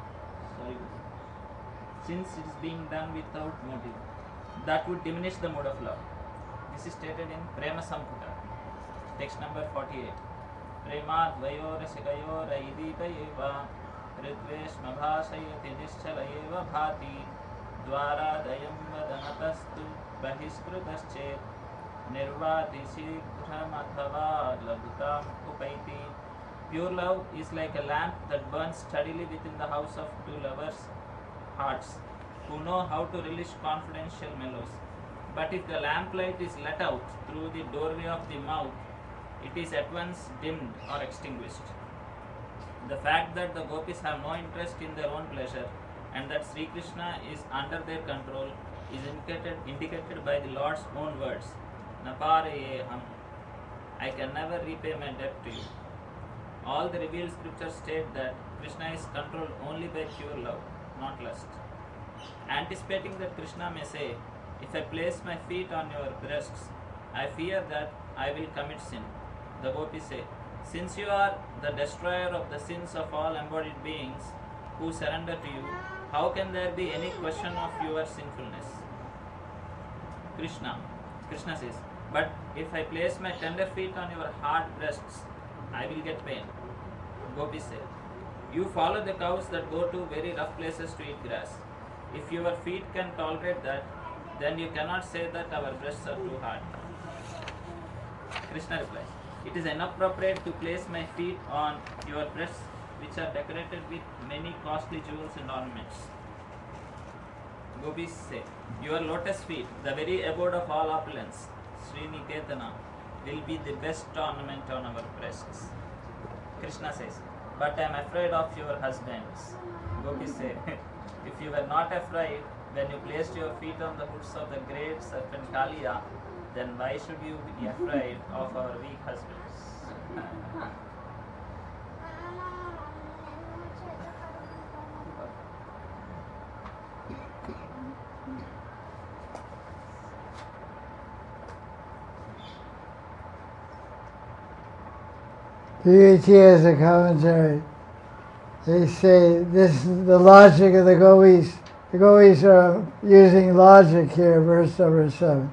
without motive," that would diminish the mood of love. This is stated in Prema Samputa, text number 48. Premad vayorasigayoraidipa ridveshma bhashayati nischala bhati dvaradayam vadamatastu bahiskrutaschet nirvati shighramadhava labhutam upaiti. Pure love is like a lamp that burns steadily within the house of two lovers' hearts, who know how to relish confidential mellows. But if the lamplight is let out through the doorway of the mouth, it is at once dimmed or extinguished. The fact that the gopis have no interest in their own pleasure and that Sri Krishna is under their control is indicated by the Lord's own words, "Naparayeham," I can never repay my debt to you. All the revealed scriptures state that Krishna is controlled only by pure love, not lust. Anticipating that Krishna may say, "If I place my feet on your breasts, I fear that I will commit sin," the gopis say, "Since you are the destroyer of the sins of all embodied beings who surrender to you, how can there be any question of your sinfulness?" Krishna says, "But if I place my tender feet on your hard breasts, I will get pain." Gopis say, "You follow the cows that go to very rough places to eat grass. If your feet can tolerate that, then you cannot say that our breasts are too hard." Krishna replies, "It is inappropriate to place my feet on your breasts, which are decorated with many costly jewels and ornaments." Gopis say, "Your lotus feet, the very abode of all opulence, Sriniketana, will be the best ornament on our breasts." Krishna says, "But I am afraid of your husbands." Gopis say, "If you were not afraid when you placed your feet on the hoods of the great serpent Kaliya, then why should you be afraid of our weak husbands?" PUT has a commentary. They say this is the logic of the gopis. The gopis are using logic here, verse number 7.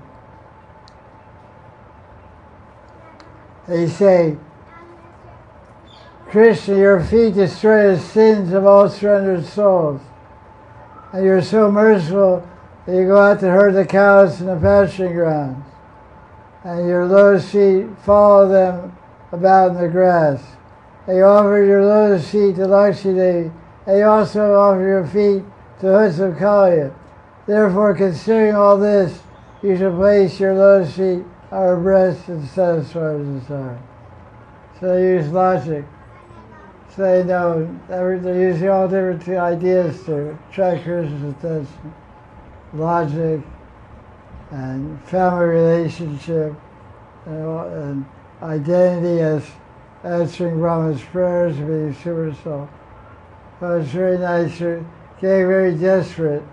They say, Krishna, your feet destroy the sins of all surrendered souls. And you're so merciful that you go out to herd the cows in the pasturing grounds. And your lotus feet follow them about in the grass. And you offer your lotus feet to Lakshmi Devi. And you also offer your feet to hoods of Kaliya. Therefore, considering all this, you should place your lotus feet on our breasts and satisfy our desire. So they use logic. So they know, they're using all different ideas to attract Krishna's attention. Logic and family relationship and identity as answering Brahma's prayers and being super soul. So it's very nice. You're getting very desperate.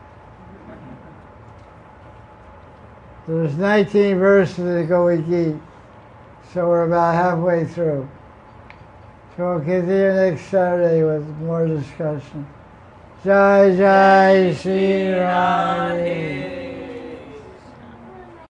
There's 19 verses in the Gopal Gita, so we're about halfway through. So we'll continue next Saturday with more discussion. Jai Jai Shri Radhe.